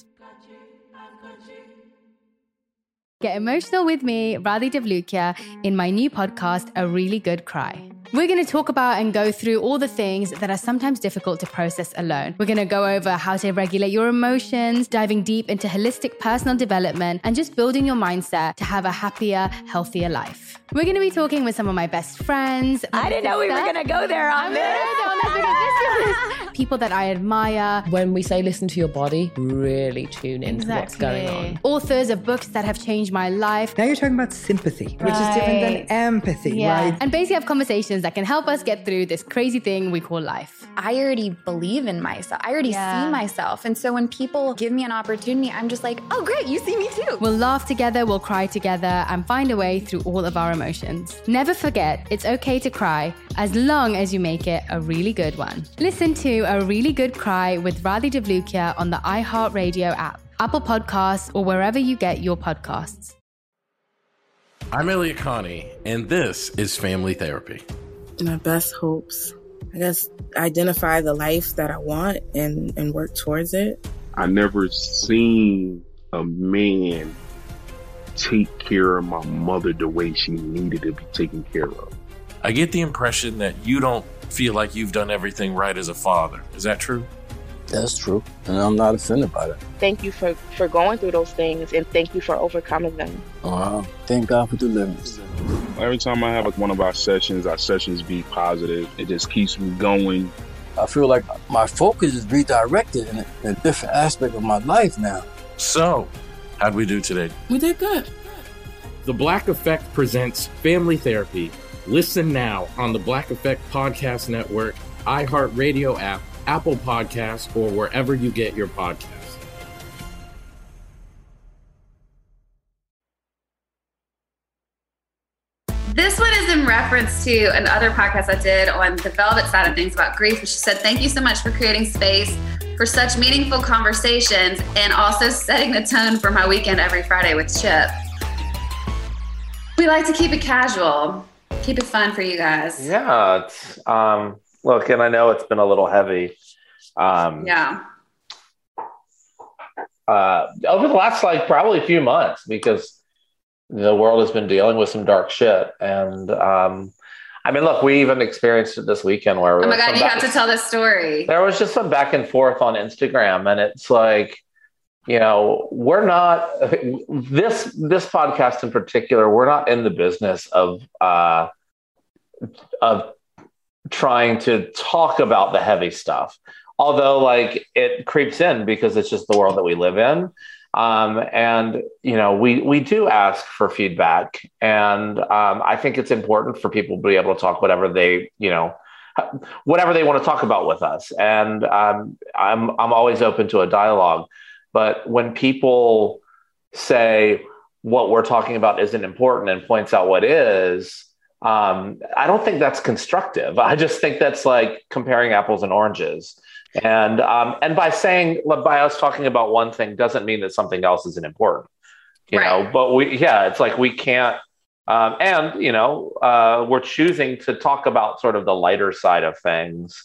Get emotional with me, Radhi Devlukia, in my new podcast, A Really Good Cry. We're going to talk about and go through all the things that are sometimes difficult to process alone. We're going to go over how to regulate your emotions, diving deep into holistic personal development, and just building your mindset to have a happier, healthier life. We're going to be talking with some of my best friends. I didn't know we were going to go there on this. People that I admire. When we say listen to your body, really tune into what's going on. Authors of books that have changed my life. Now you're talking about sympathy, which is different than empathy, right? And basically have conversations that can help us get through this crazy thing we call life. I already believe in myself. I already see myself. And so when people give me an opportunity, I'm just like, oh, great, you see me too. We'll laugh together, we'll cry together, and find a way through all of our emotions. Never forget, it's okay to cry, as long as you make it a really good one. Listen to A Really Good Cry with Radhi Devlukia on the iHeartRadio app, Apple Podcasts, or wherever you get your podcasts. I'm Elliot Connie, and this is Family Therapy. My best hopes, I guess, identify the life that I want and work towards it. I never seen a man take care of my mother the way she needed to be taken care of. I get the impression that you don't feel like you've done everything right as a father. Is that true? That's true, and I'm not offended by that. Thank you for going through those things, and thank you for overcoming them. Thank God for deliverance. Every time I have one of our sessions be positive. It just keeps me going. I feel like my focus is redirected in a different aspect of my life now. So, how'd we do today? We did good. The Black Effect presents Family Therapy. Listen now on the Black Effect Podcast Network, iHeartRadio app, Apple Podcasts, or wherever you get your podcasts. This one is in reference to another podcast I did on the velvet side of things about grief. She said, thank you so much for creating space for such meaningful conversations and also setting the tone for my weekend every Friday with Chip. We like to keep it casual, keep it fun for you guys. Yeah. It's, look, and I know it's been a little heavy. Over the last, probably a few months, because the world has been dealing with some dark shit. And look, we even experienced it this weekend where oh my God, you have to tell this story. There was just some back and forth on Instagram, and it's like, we're not this podcast in particular, we're not in the business of trying to talk about the heavy stuff. Although it creeps in because it's just the world that we live in. We do ask for feedback, and I think it's important for people to be able to talk whatever they want to talk about with us. And I'm always open to a dialogue. But when people say what we're talking about isn't important and points out what is, I don't think that's constructive. I just think that's like comparing apples and oranges. And by us talking about one thing doesn't mean that something else isn't important, you know, but it's like, we can't And, we're choosing to talk about sort of the lighter side of things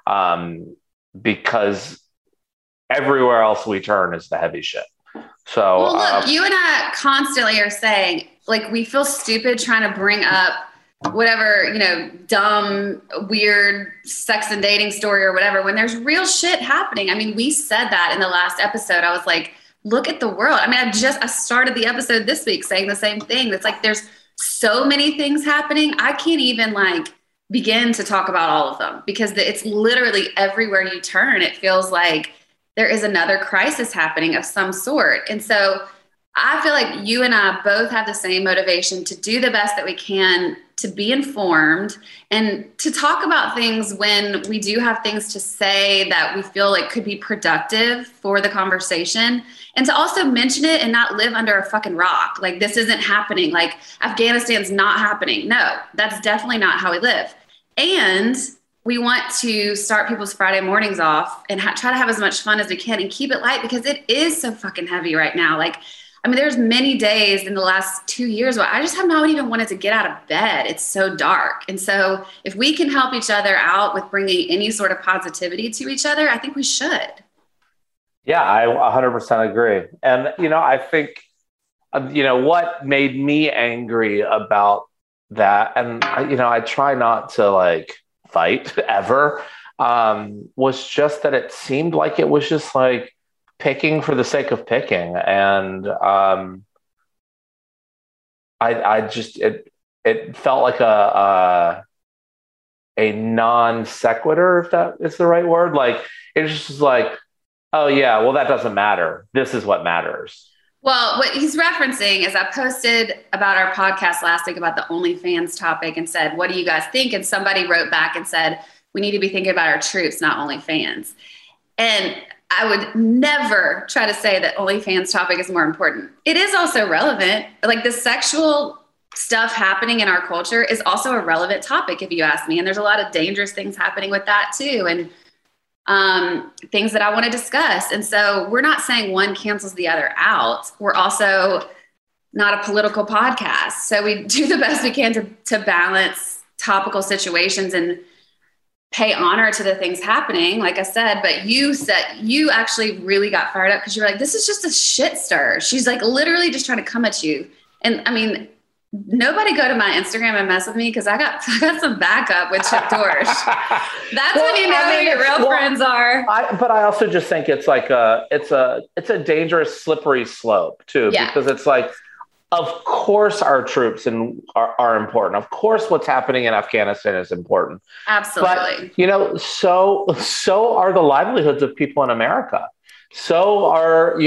because everywhere else we turn is the heavy shit. So, well, look, you and I constantly are saying, like, we feel stupid trying to bring up whatever, dumb, weird sex and dating story or whatever, when there's real shit happening. I mean, we said that in the last episode. I was like, look at the world. I mean, I started the episode this week saying the same thing. It's like, there's so many things happening. I can't even begin to talk about all of them because it's literally everywhere you turn. It feels like there is another crisis happening of some sort. And so I feel like you and I both have the same motivation to do the best that we can, to be informed and to talk about things when we do have things to say that we feel like could be productive for the conversation, and to also mention it and not live under a fucking rock. Like, this isn't happening. Like, Afghanistan's not happening. No, that's definitely not how we live. And we want to start people's Friday mornings off and try to have as much fun as we can and keep it light because it is so fucking heavy right now. Like, I mean, there's many days in the last 2 years where I just have not even wanted to get out of bed. It's so dark. And so if we can help each other out with bringing any sort of positivity to each other, I think we should. Yeah, I 100% agree. And, I think, what made me angry about that, and, I try not to fight ever, was just that it seemed like it was just picking for the sake of picking. And it felt like a non sequitur, if that is the right word. It's just oh yeah, well, that doesn't matter. This is what matters. Well, what he's referencing is I posted about our podcast last week about the OnlyFans topic and said, what do you guys think? And somebody wrote back and said, we need to be thinking about our troops, not OnlyFans. And I would never try to say that OnlyFans topic is more important. It is also relevant. The sexual stuff happening in our culture is also a relevant topic, if you ask me. And there's a lot of dangerous things happening with that too. And things that I want to discuss. And so we're not saying one cancels the other out. We're also not a political podcast. So we do the best we can to balance topical situations and pay honor to the things happening, like I said. But you actually really got fired up because you were like, this is just a shit stir. She's literally just trying to come at you. And I mean, nobody go to my Instagram and mess with me because I got some backup with Chip Dorsch. That's when you know who your real friends are. But I also just think it's it's a dangerous slippery slope too, because it's of course our troops are important. Of course what's happening in Afghanistan is important. Absolutely. But so are the livelihoods of people in America. So are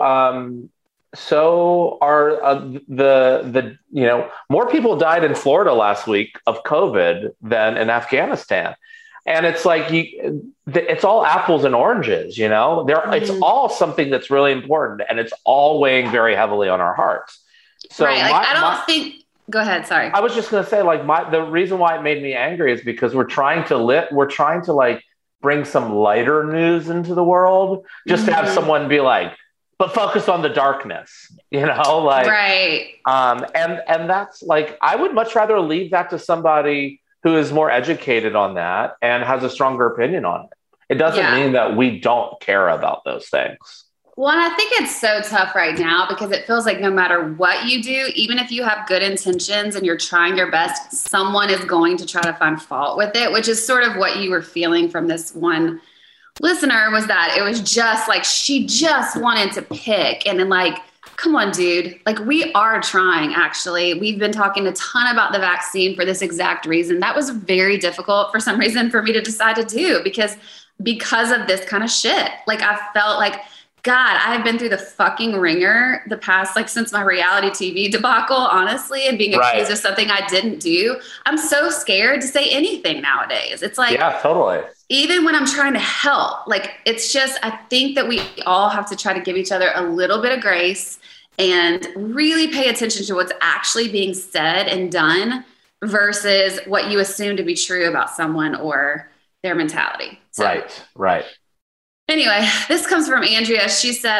the more people died in Florida last week of COVID than in Afghanistan. And it's it's all apples and oranges, it's all something that's really important and it's all weighing very heavily on our hearts. So right. Go ahead. Sorry. I was just going to say the reason why it made me angry is because we're trying to bring some lighter news into the world just to have someone be but focus on the darkness, right. And that's I would much rather leave that to somebody who is more educated on that and has a stronger opinion on it. It doesn't mean that we don't care about those things. Well, and I think it's so tough right now because it feels like no matter what you do, even if you have good intentions and you're trying your best, someone is going to try to find fault with it, which is sort of what you were feeling from this one listener, was that it was just she just wanted to pick. And then come on, dude. We are trying, actually. We've been talking a ton about the vaccine for this exact reason. That was very difficult for some reason for me to decide to do because of this kind of shit. I felt God, I've been through the fucking ringer the past, since my reality TV debacle, honestly, and being accused of something I didn't do. I'm so scared to say anything nowadays. It's yeah, totally. Even when I'm trying to help, it's just, I think that we all have to try to give each other a little bit of grace and really pay attention to what's actually being said and done versus what you assume to be true about someone or their mentality. So. Right. Anyway, this comes from Andrea. She said,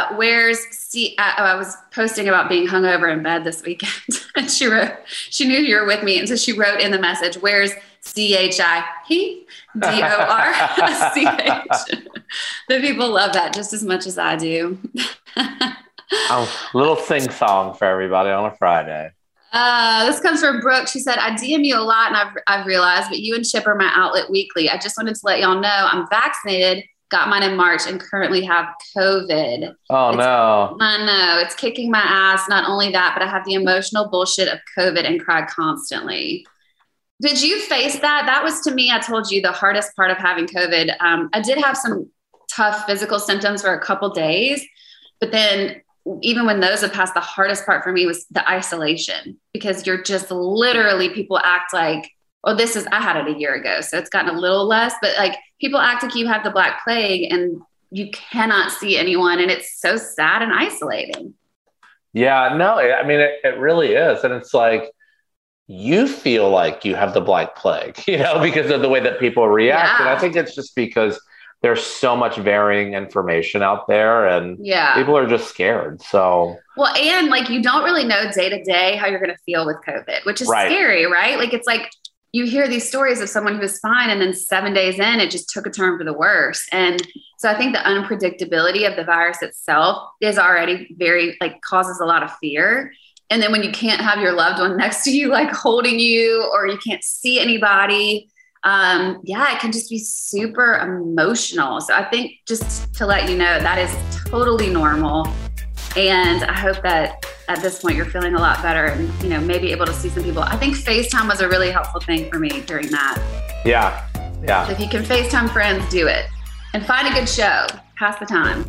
I was posting about being hungover in bed this weekend. And she knew you were with me. And so she wrote in the message, where's CHI? DORCH. The people love that just as much as I do. Little sing song for everybody on a Friday. This comes from Brooke. She said, I DM you a lot and I've realized, but you and Chip are my outlet weekly. I just wanted to let y'all know I'm vaccinated, got mine in March, and currently have COVID. No. I know. It's kicking my ass. Not only that, but I have the emotional bullshit of COVID and cry constantly. Did you face that? That was, to me, I told you, the hardest part of having COVID. I did have some tough physical symptoms for a couple days, but then even when those have passed, the hardest part for me was the isolation, because you're just literally, people act like, I had it a year ago, so it's gotten a little less, but like people act like you have the Black Plague and you cannot see anyone. And it's so sad and isolating. Yeah, no, I mean, it really is. And it's like, you feel like you have the Black Plague, because of the way that people react. Yeah. And I think it's just because there's so much varying information out there and people are just scared. So, well, and like, you don't really know day to day how you're going to feel with COVID, which is scary, right? Like, it's like, you hear these stories of someone who was fine, and then 7 days in, it just took a turn for the worse. And so I think the unpredictability of the virus itself is already causes a lot of fear. And then when you can't have your loved one next to you, like holding you, or you can't see anybody, it can just be super emotional. So I think, just to let you know, that is totally normal. And I hope that at this point you're feeling a lot better and, maybe able to see some people. I think FaceTime was a really helpful thing for me during that. Yeah. So if you can FaceTime friends, do it. And find a good show. Pass the time.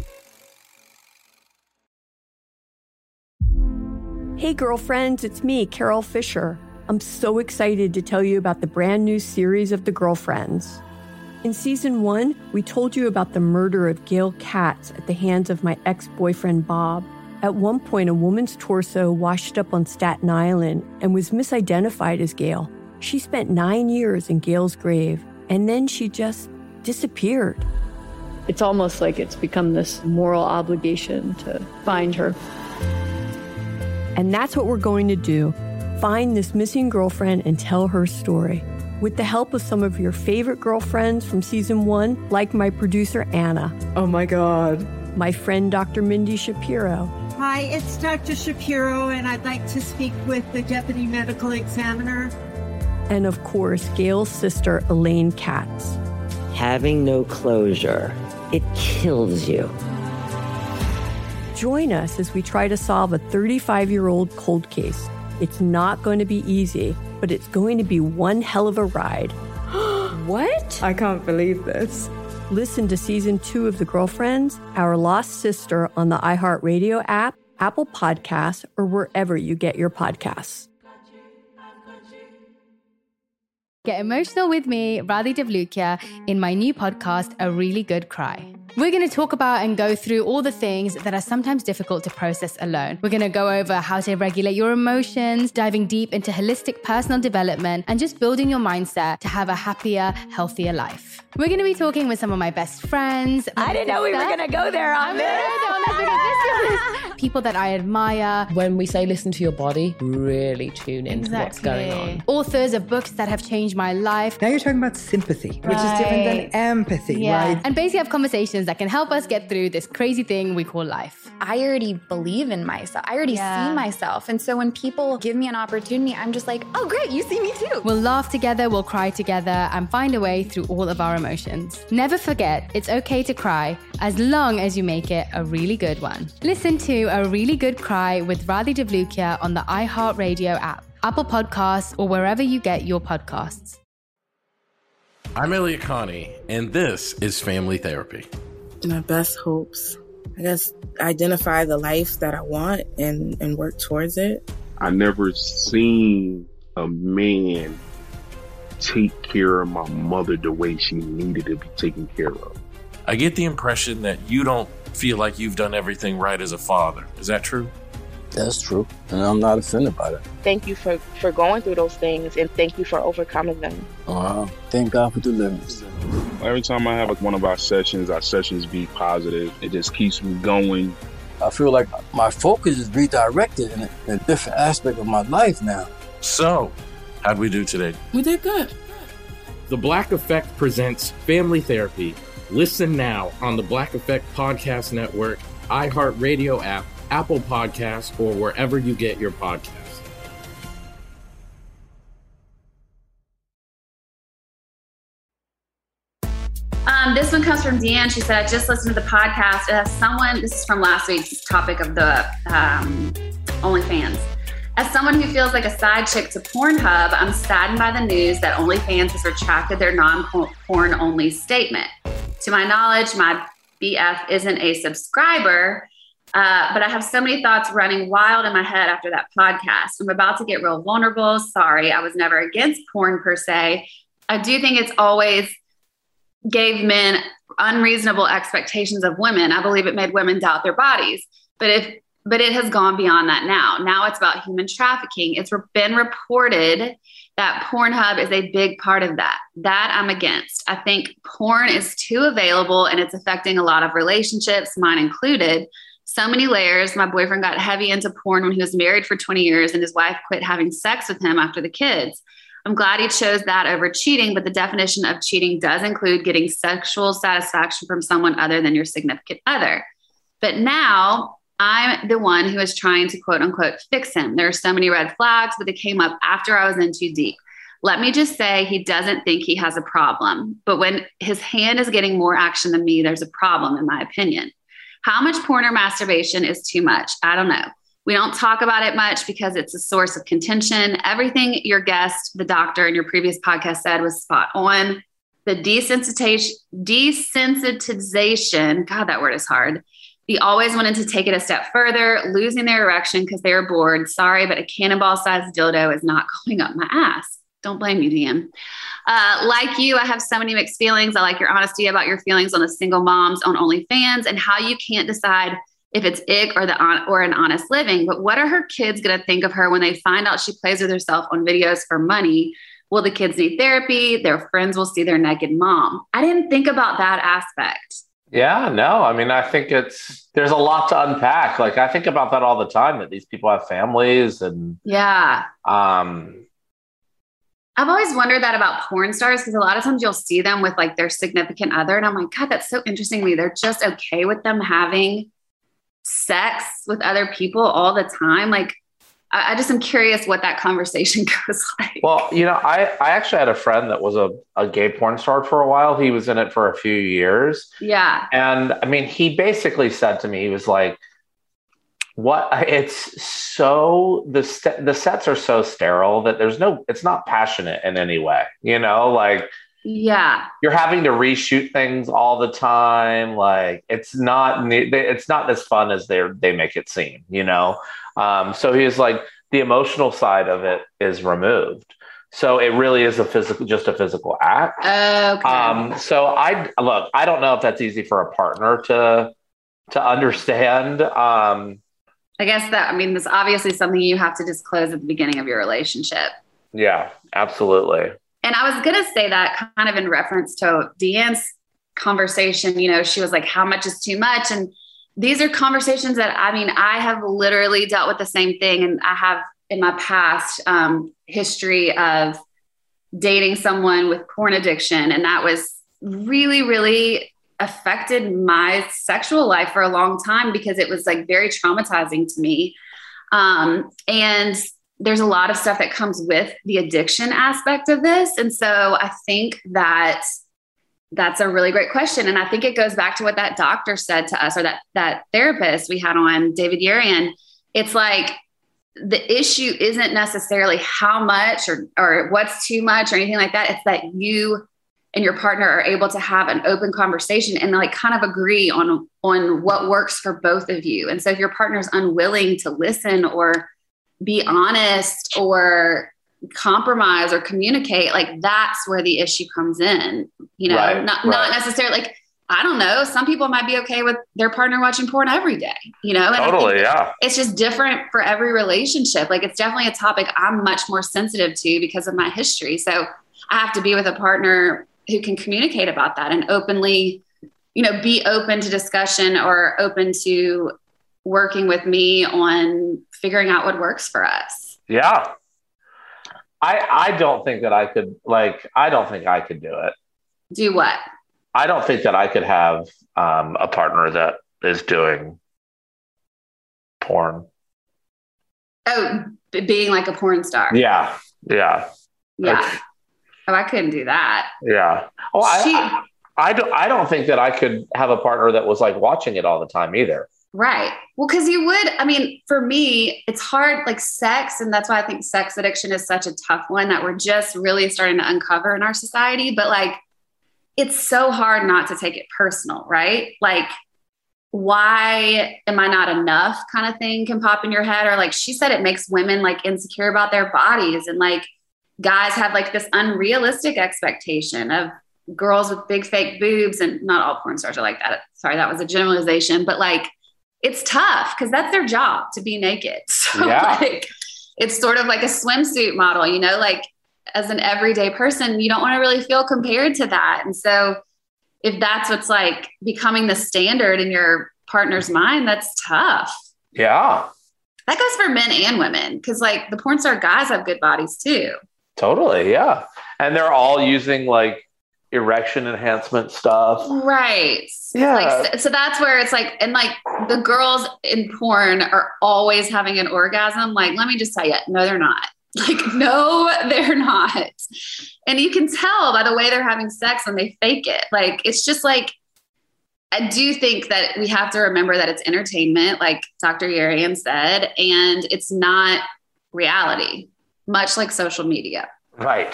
Hey, girlfriends, it's me, Carol Fisher. I'm so excited to tell you about the brand new series of The Girlfriends. In season 1, we told you about the murder of Gail Katz at the hands of my ex-boyfriend, Bob. At one point, a woman's torso washed up on Staten Island and was misidentified as Gail. She spent 9 years in Gail's grave, and then she just disappeared. It's almost like it's become this moral obligation to find her. And that's what we're going to do. Find this missing girlfriend and tell her story. With the help of some of your favorite girlfriends from season 1, like my producer, Anna. Oh my God. My friend, Dr. Mindy Shapiro. Hi, it's Dr. Shapiro, and I'd like to speak with the Deputy Medical Examiner. And of course, Gail's sister, Elaine Katz. Having no closure, it kills you. Join us as we try to solve a 35-year-old cold case. It's not going to be easy, but it's going to be one hell of a ride. What? I can't believe this. Listen to season 2 of The Girlfriends, Our Lost Sister, on the iHeartRadio app, Apple Podcasts, or wherever you get your podcasts. Get emotional with me, Radhi Devlukia, in my new podcast, A Really Good Cry. We're going to talk about and go through all the things that are sometimes difficult to process alone. We're going to go over how to regulate your emotions, diving deep into holistic personal development, and just building your mindset to have a happier, healthier life. We're going to be talking with some of my best friends. I didn't know we were going to go there on this. People that I admire. When we say listen to your body, really tune into what's going on. Authors of books that have changed my life. Now you're talking about sympathy, which is different than empathy, right? And basically have conversations that can help us get through this crazy thing we call life. I already believe in myself. I already see myself. And so when people give me an opportunity, I'm just like, oh, great, you see me too. We'll laugh together, we'll cry together, and find a way through all of our emotions. Never forget, it's okay to cry, as long as you make it a really good one. Listen to A Really Good Cry with Radhi Devlukia on the iHeartRadio app, Apple Podcasts, or wherever you get your podcasts. I'm Elliot Connie, and this is Family Therapy. My best hopes, I guess, identify the life that I want and work towards it. I never seen a man take care of my mother the way she needed to be taken care of. I get the impression that you don't feel like you've done everything right as a father. Is that true? That's true. And I'm not offended by that. Thank you for going through those things, and thank you for overcoming them. Wow. Thank God for deliverance. Every time I have one of our sessions be positive. It just keeps me going. I feel like my focus is redirected in a different aspect of my life now. So, how'd we do today? We did good. The Black Effect presents Family Therapy. Listen now on the Black Effect Podcast Network, iHeartRadio app, Apple Podcasts, or wherever you get your podcasts. This one comes from Deanne. She said, I just listened to the podcast. This is from last week's topic of the OnlyFans. As someone who feels like a side chick to Pornhub, I'm saddened by the news that OnlyFans has retracted their non-porn only statement. To my knowledge, my BF isn't a subscriber, but I have so many thoughts running wild in my head after that podcast. I'm about to get real vulnerable. Sorry, I was never against porn per se. I do think it's always gave men unreasonable expectations of women. I believe it made women doubt their bodies. But it has gone beyond that now. Now it's about human trafficking. It's been reported that Pornhub is a big part of that. That I'm against. I think porn is too available and it's affecting a lot of relationships, mine included. So many layers. My boyfriend got heavy into porn when he was married for 20 years and his wife quit having sex with him after the kids. I'm glad he chose that over cheating, but the definition of cheating does include getting sexual satisfaction from someone other than your significant other. But now I'm the one who is trying to quote unquote fix him. There are so many red flags, but they came up after I was in too deep. Let me just say he doesn't think he has a problem, but when his hand is getting more action than me, there's a problem in my opinion. How much porn or masturbation is too much? I don't know. We don't talk about it much because it's a source of contention. Everything your guest, the doctor in your previous podcast said was spot on. The desensitization, God, that word is hard. He always wanted to take it a step further, losing their erection because they were bored. Sorry, but a cannonball-sized dildo is not going up my ass. Don't blame you, DM. Like you, I have so many mixed feelings. I like your honesty about your feelings on the single moms on OnlyFans and how you can't decide if it's ick or an honest living. But what are her kids going to think of her when they find out she plays with herself on videos for money? Will the kids need therapy? Their friends will see their naked mom. I didn't think about that aspect. Yeah, no, I mean, I think there's a lot to unpack. Like, I think about that all the time, that these people have families and yeah. I've always wondered that about porn stars, because a lot of times you'll see them with like their significant other. And I'm like, God, that's so interesting to me. They're just okay with them having sex with other people all the time. Like, I just am curious what that conversation goes like. Well, I actually had a friend that was a gay porn star for a while. He was in it for a few years. Yeah. And I mean, he basically said to me, he was like, it's so, the sets are so sterile that it's not passionate in any way, like, yeah, you're having to reshoot things all the time. Like, it's not as fun as they make it seem, So he's like, the emotional side of it is removed. So it really is just a physical act. Okay. So I don't know if that's easy for a partner to understand. I guess that's obviously something you have to disclose at the beginning of your relationship. Yeah, absolutely. And I was going to say that kind of in reference to Deanne's conversation. She was like, how much is too much? And these are conversations that, I have literally dealt with the same thing. And I have in my past history of dating someone with porn addiction. And that was really, really affected my sexual life for a long time because it was like very traumatizing to me. And there's a lot of stuff that comes with the addiction aspect of this. And so I think that's a really great question. And I think it goes back to what that doctor said to us, or that therapist we had on, David Yerian. It's like, the issue isn't necessarily how much or what's too much or anything like that. It's that you and your partner are able to have an open conversation and like kind of agree on what works for both of you. And so if your partner's unwilling to listen or be honest or compromise or communicate, like that's where the issue comes in, Right. not necessarily like I don't know. Some people might be okay with their partner watching porn every day, you know? And totally, yeah. It's just different for every relationship. Like, it's definitely a topic I'm much more sensitive to because of my history. So I have to be with a partner who can communicate about that and openly, you know, be open to discussion or open to working with me on figuring out what works for us. Yeah. I don't think that I could, I don't think I could do it. Do what? I don't think that I could have a partner that is doing porn. Oh, being like a porn star. Yeah. Yeah. Yeah. Oh, I couldn't do that. Yeah. Oh, I don't think that I could have a partner that was like watching it all the time either. Right. Well, because you would, I mean, for me, it's hard, like sex. And that's why I think sex addiction is such a tough one that we're just really starting to uncover in our society. But like, it's so hard not to take it personal, right? Like, why am I not enough kind of thing can pop in your head. Or like she said, it makes women like insecure about their bodies. And like guys have like this unrealistic expectation of girls with big fake boobs, and not all porn stars are like that. Sorry, that was a generalization, but like, it's tough because that's their job to be naked. So yeah. Like, it's sort of like a swimsuit model, you know, like as an everyday person, you don't want to really feel compared to that. And so if that's what's like becoming the standard in your partner's mind, that's tough. Yeah. That goes for men and women. Cause like the porn star guys have good bodies too. Totally. Yeah. And they're all using like erection enhancement stuff. Right. Yeah. Like, so that's where it's like, and like the girls in porn are always having an orgasm. Like, let me just tell you, no, they're not. Like, no, they're not. And you can tell by the way they're having sex when they fake it. Like, it's just like, I do think that we have to remember that it's entertainment, like Dr. Yerian said, and it's not reality, much like social media. Right.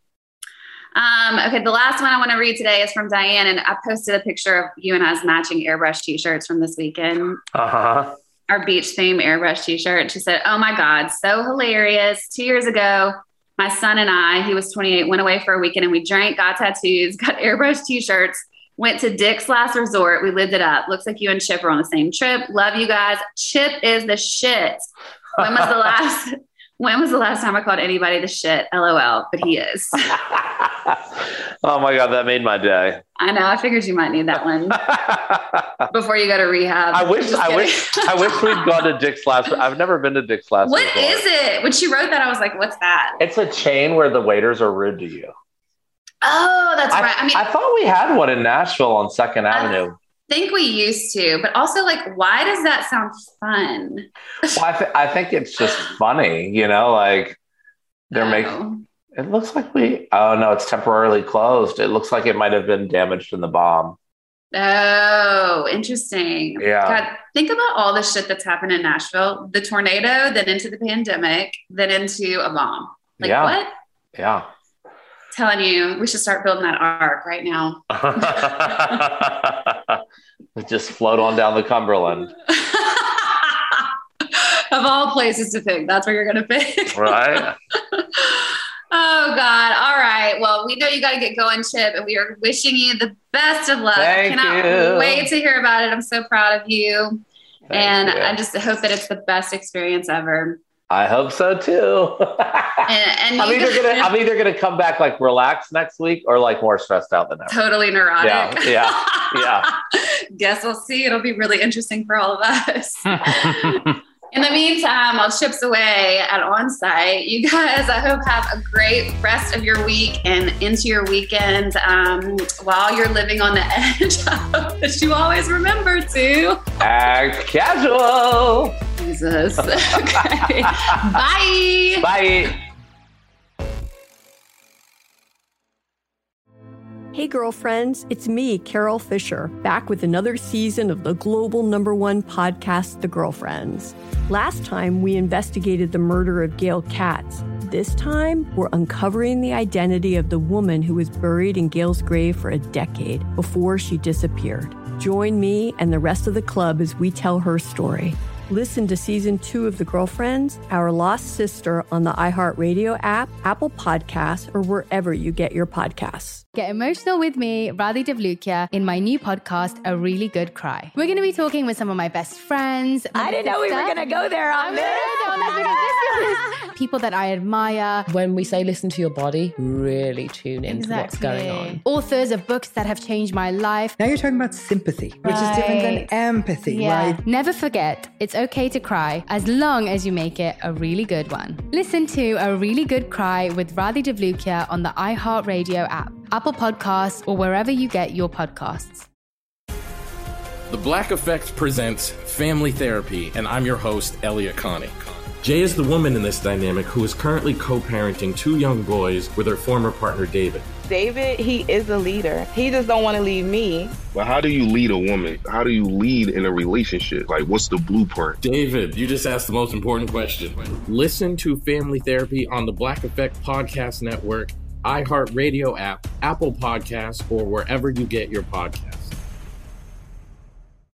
Okay, the last one I want to read today is from Diane, and I posted a picture of you and I's matching airbrush t-shirts from this weekend. Uh-huh. Our beach theme airbrush t-shirt. She said, oh my God, so hilarious. 2 years ago, my son and I, he was 28, went away for a weekend and we drank, got tattoos, got airbrush t-shirts, went to Dick's Last Resort. We lived it up. Looks like you and Chip are on the same trip. Love you guys. Chip is the shit. When was the last time I called anybody the shit? LOL, but he is. Oh my God, that made my day. I know. I figured you might need that one before you go to rehab. I wish we'd gone to Dick's Last. I've never been to Dick's Last What Resort. is it? When she wrote that, I was like, what's that? It's a chain where the waiters are rude to you. Oh, that's right. I mean, I thought we had one in Nashville on 2nd Avenue. I think we used to, but also like, why does that sound fun? Well, I think it's just funny, you know, like they're making, it looks like it's temporarily closed. It looks like it might've been damaged in the bomb. Oh, interesting. Yeah. God, think about all the shit that's happened in Nashville, the tornado, then into the pandemic, then into a bomb. Like what? Yeah. Telling you, we should start building that ark right now. Just float on down the Cumberland. Of all places to pick, that's where you're going to pick. Right. Oh, God. All right. Well, we know you got to get going, Chip, and we are wishing you the best of luck. I cannot wait to hear about it. I'm so proud of you. Thank you. I just hope that it's the best experience ever. I hope so too. and I'm either gonna come back like relaxed next week or like more stressed out than ever. Totally neurotic. Yeah. Guess we'll see. It'll be really interesting for all of us. In the meantime, while Chip's away at On-Site, you guys, I hope have a great rest of your week and into your weekend. While you're living on the edge, I hope that you always remember to act casual. Jesus. Okay. Bye. Bye. Hey girlfriends, it's me, Carol Fisher, back with another season of the global #1 podcast, The Girlfriends. Last time, we investigated the murder of Gail Katz. This time, we're uncovering the identity of the woman who was buried in Gail's grave for a decade before she disappeared. Join me and the rest of the club as we tell her story. Listen to season 2 of The Girlfriends, Our Lost Sister on the iHeartRadio app, Apple Podcasts, or wherever you get your podcasts. Get emotional with me, Radhi Devlukia, in my new podcast, A Really Good Cry. We're going to be talking with some of my best friends. I didn't know we were going to go there on this. People that I admire. When we say listen to your body, really tune into what's going on. Authors of books that have changed my life. Now you're talking about sympathy, which is different than empathy, right? Never forget, it's okay to cry as long as you make it a really good one. Listen to A Really Good Cry with Radhi Devlukia on the iHeartRadio app, Apple Podcasts, or wherever you get your podcasts. The Black Effect presents Family Therapy, and I'm your host, Elliot Connie. Jay is the woman in this dynamic who is currently co-parenting 2 young boys with her former partner, David. David, he is a leader. He just don't want to leave me. But how do you lead a woman? How do you lead in a relationship? Like, what's the blueprint? David, you just asked the most important question. Listen to Family Therapy on the Black Effect Podcast Network, iHeartRadio app, Apple Podcasts, or wherever you get your podcasts.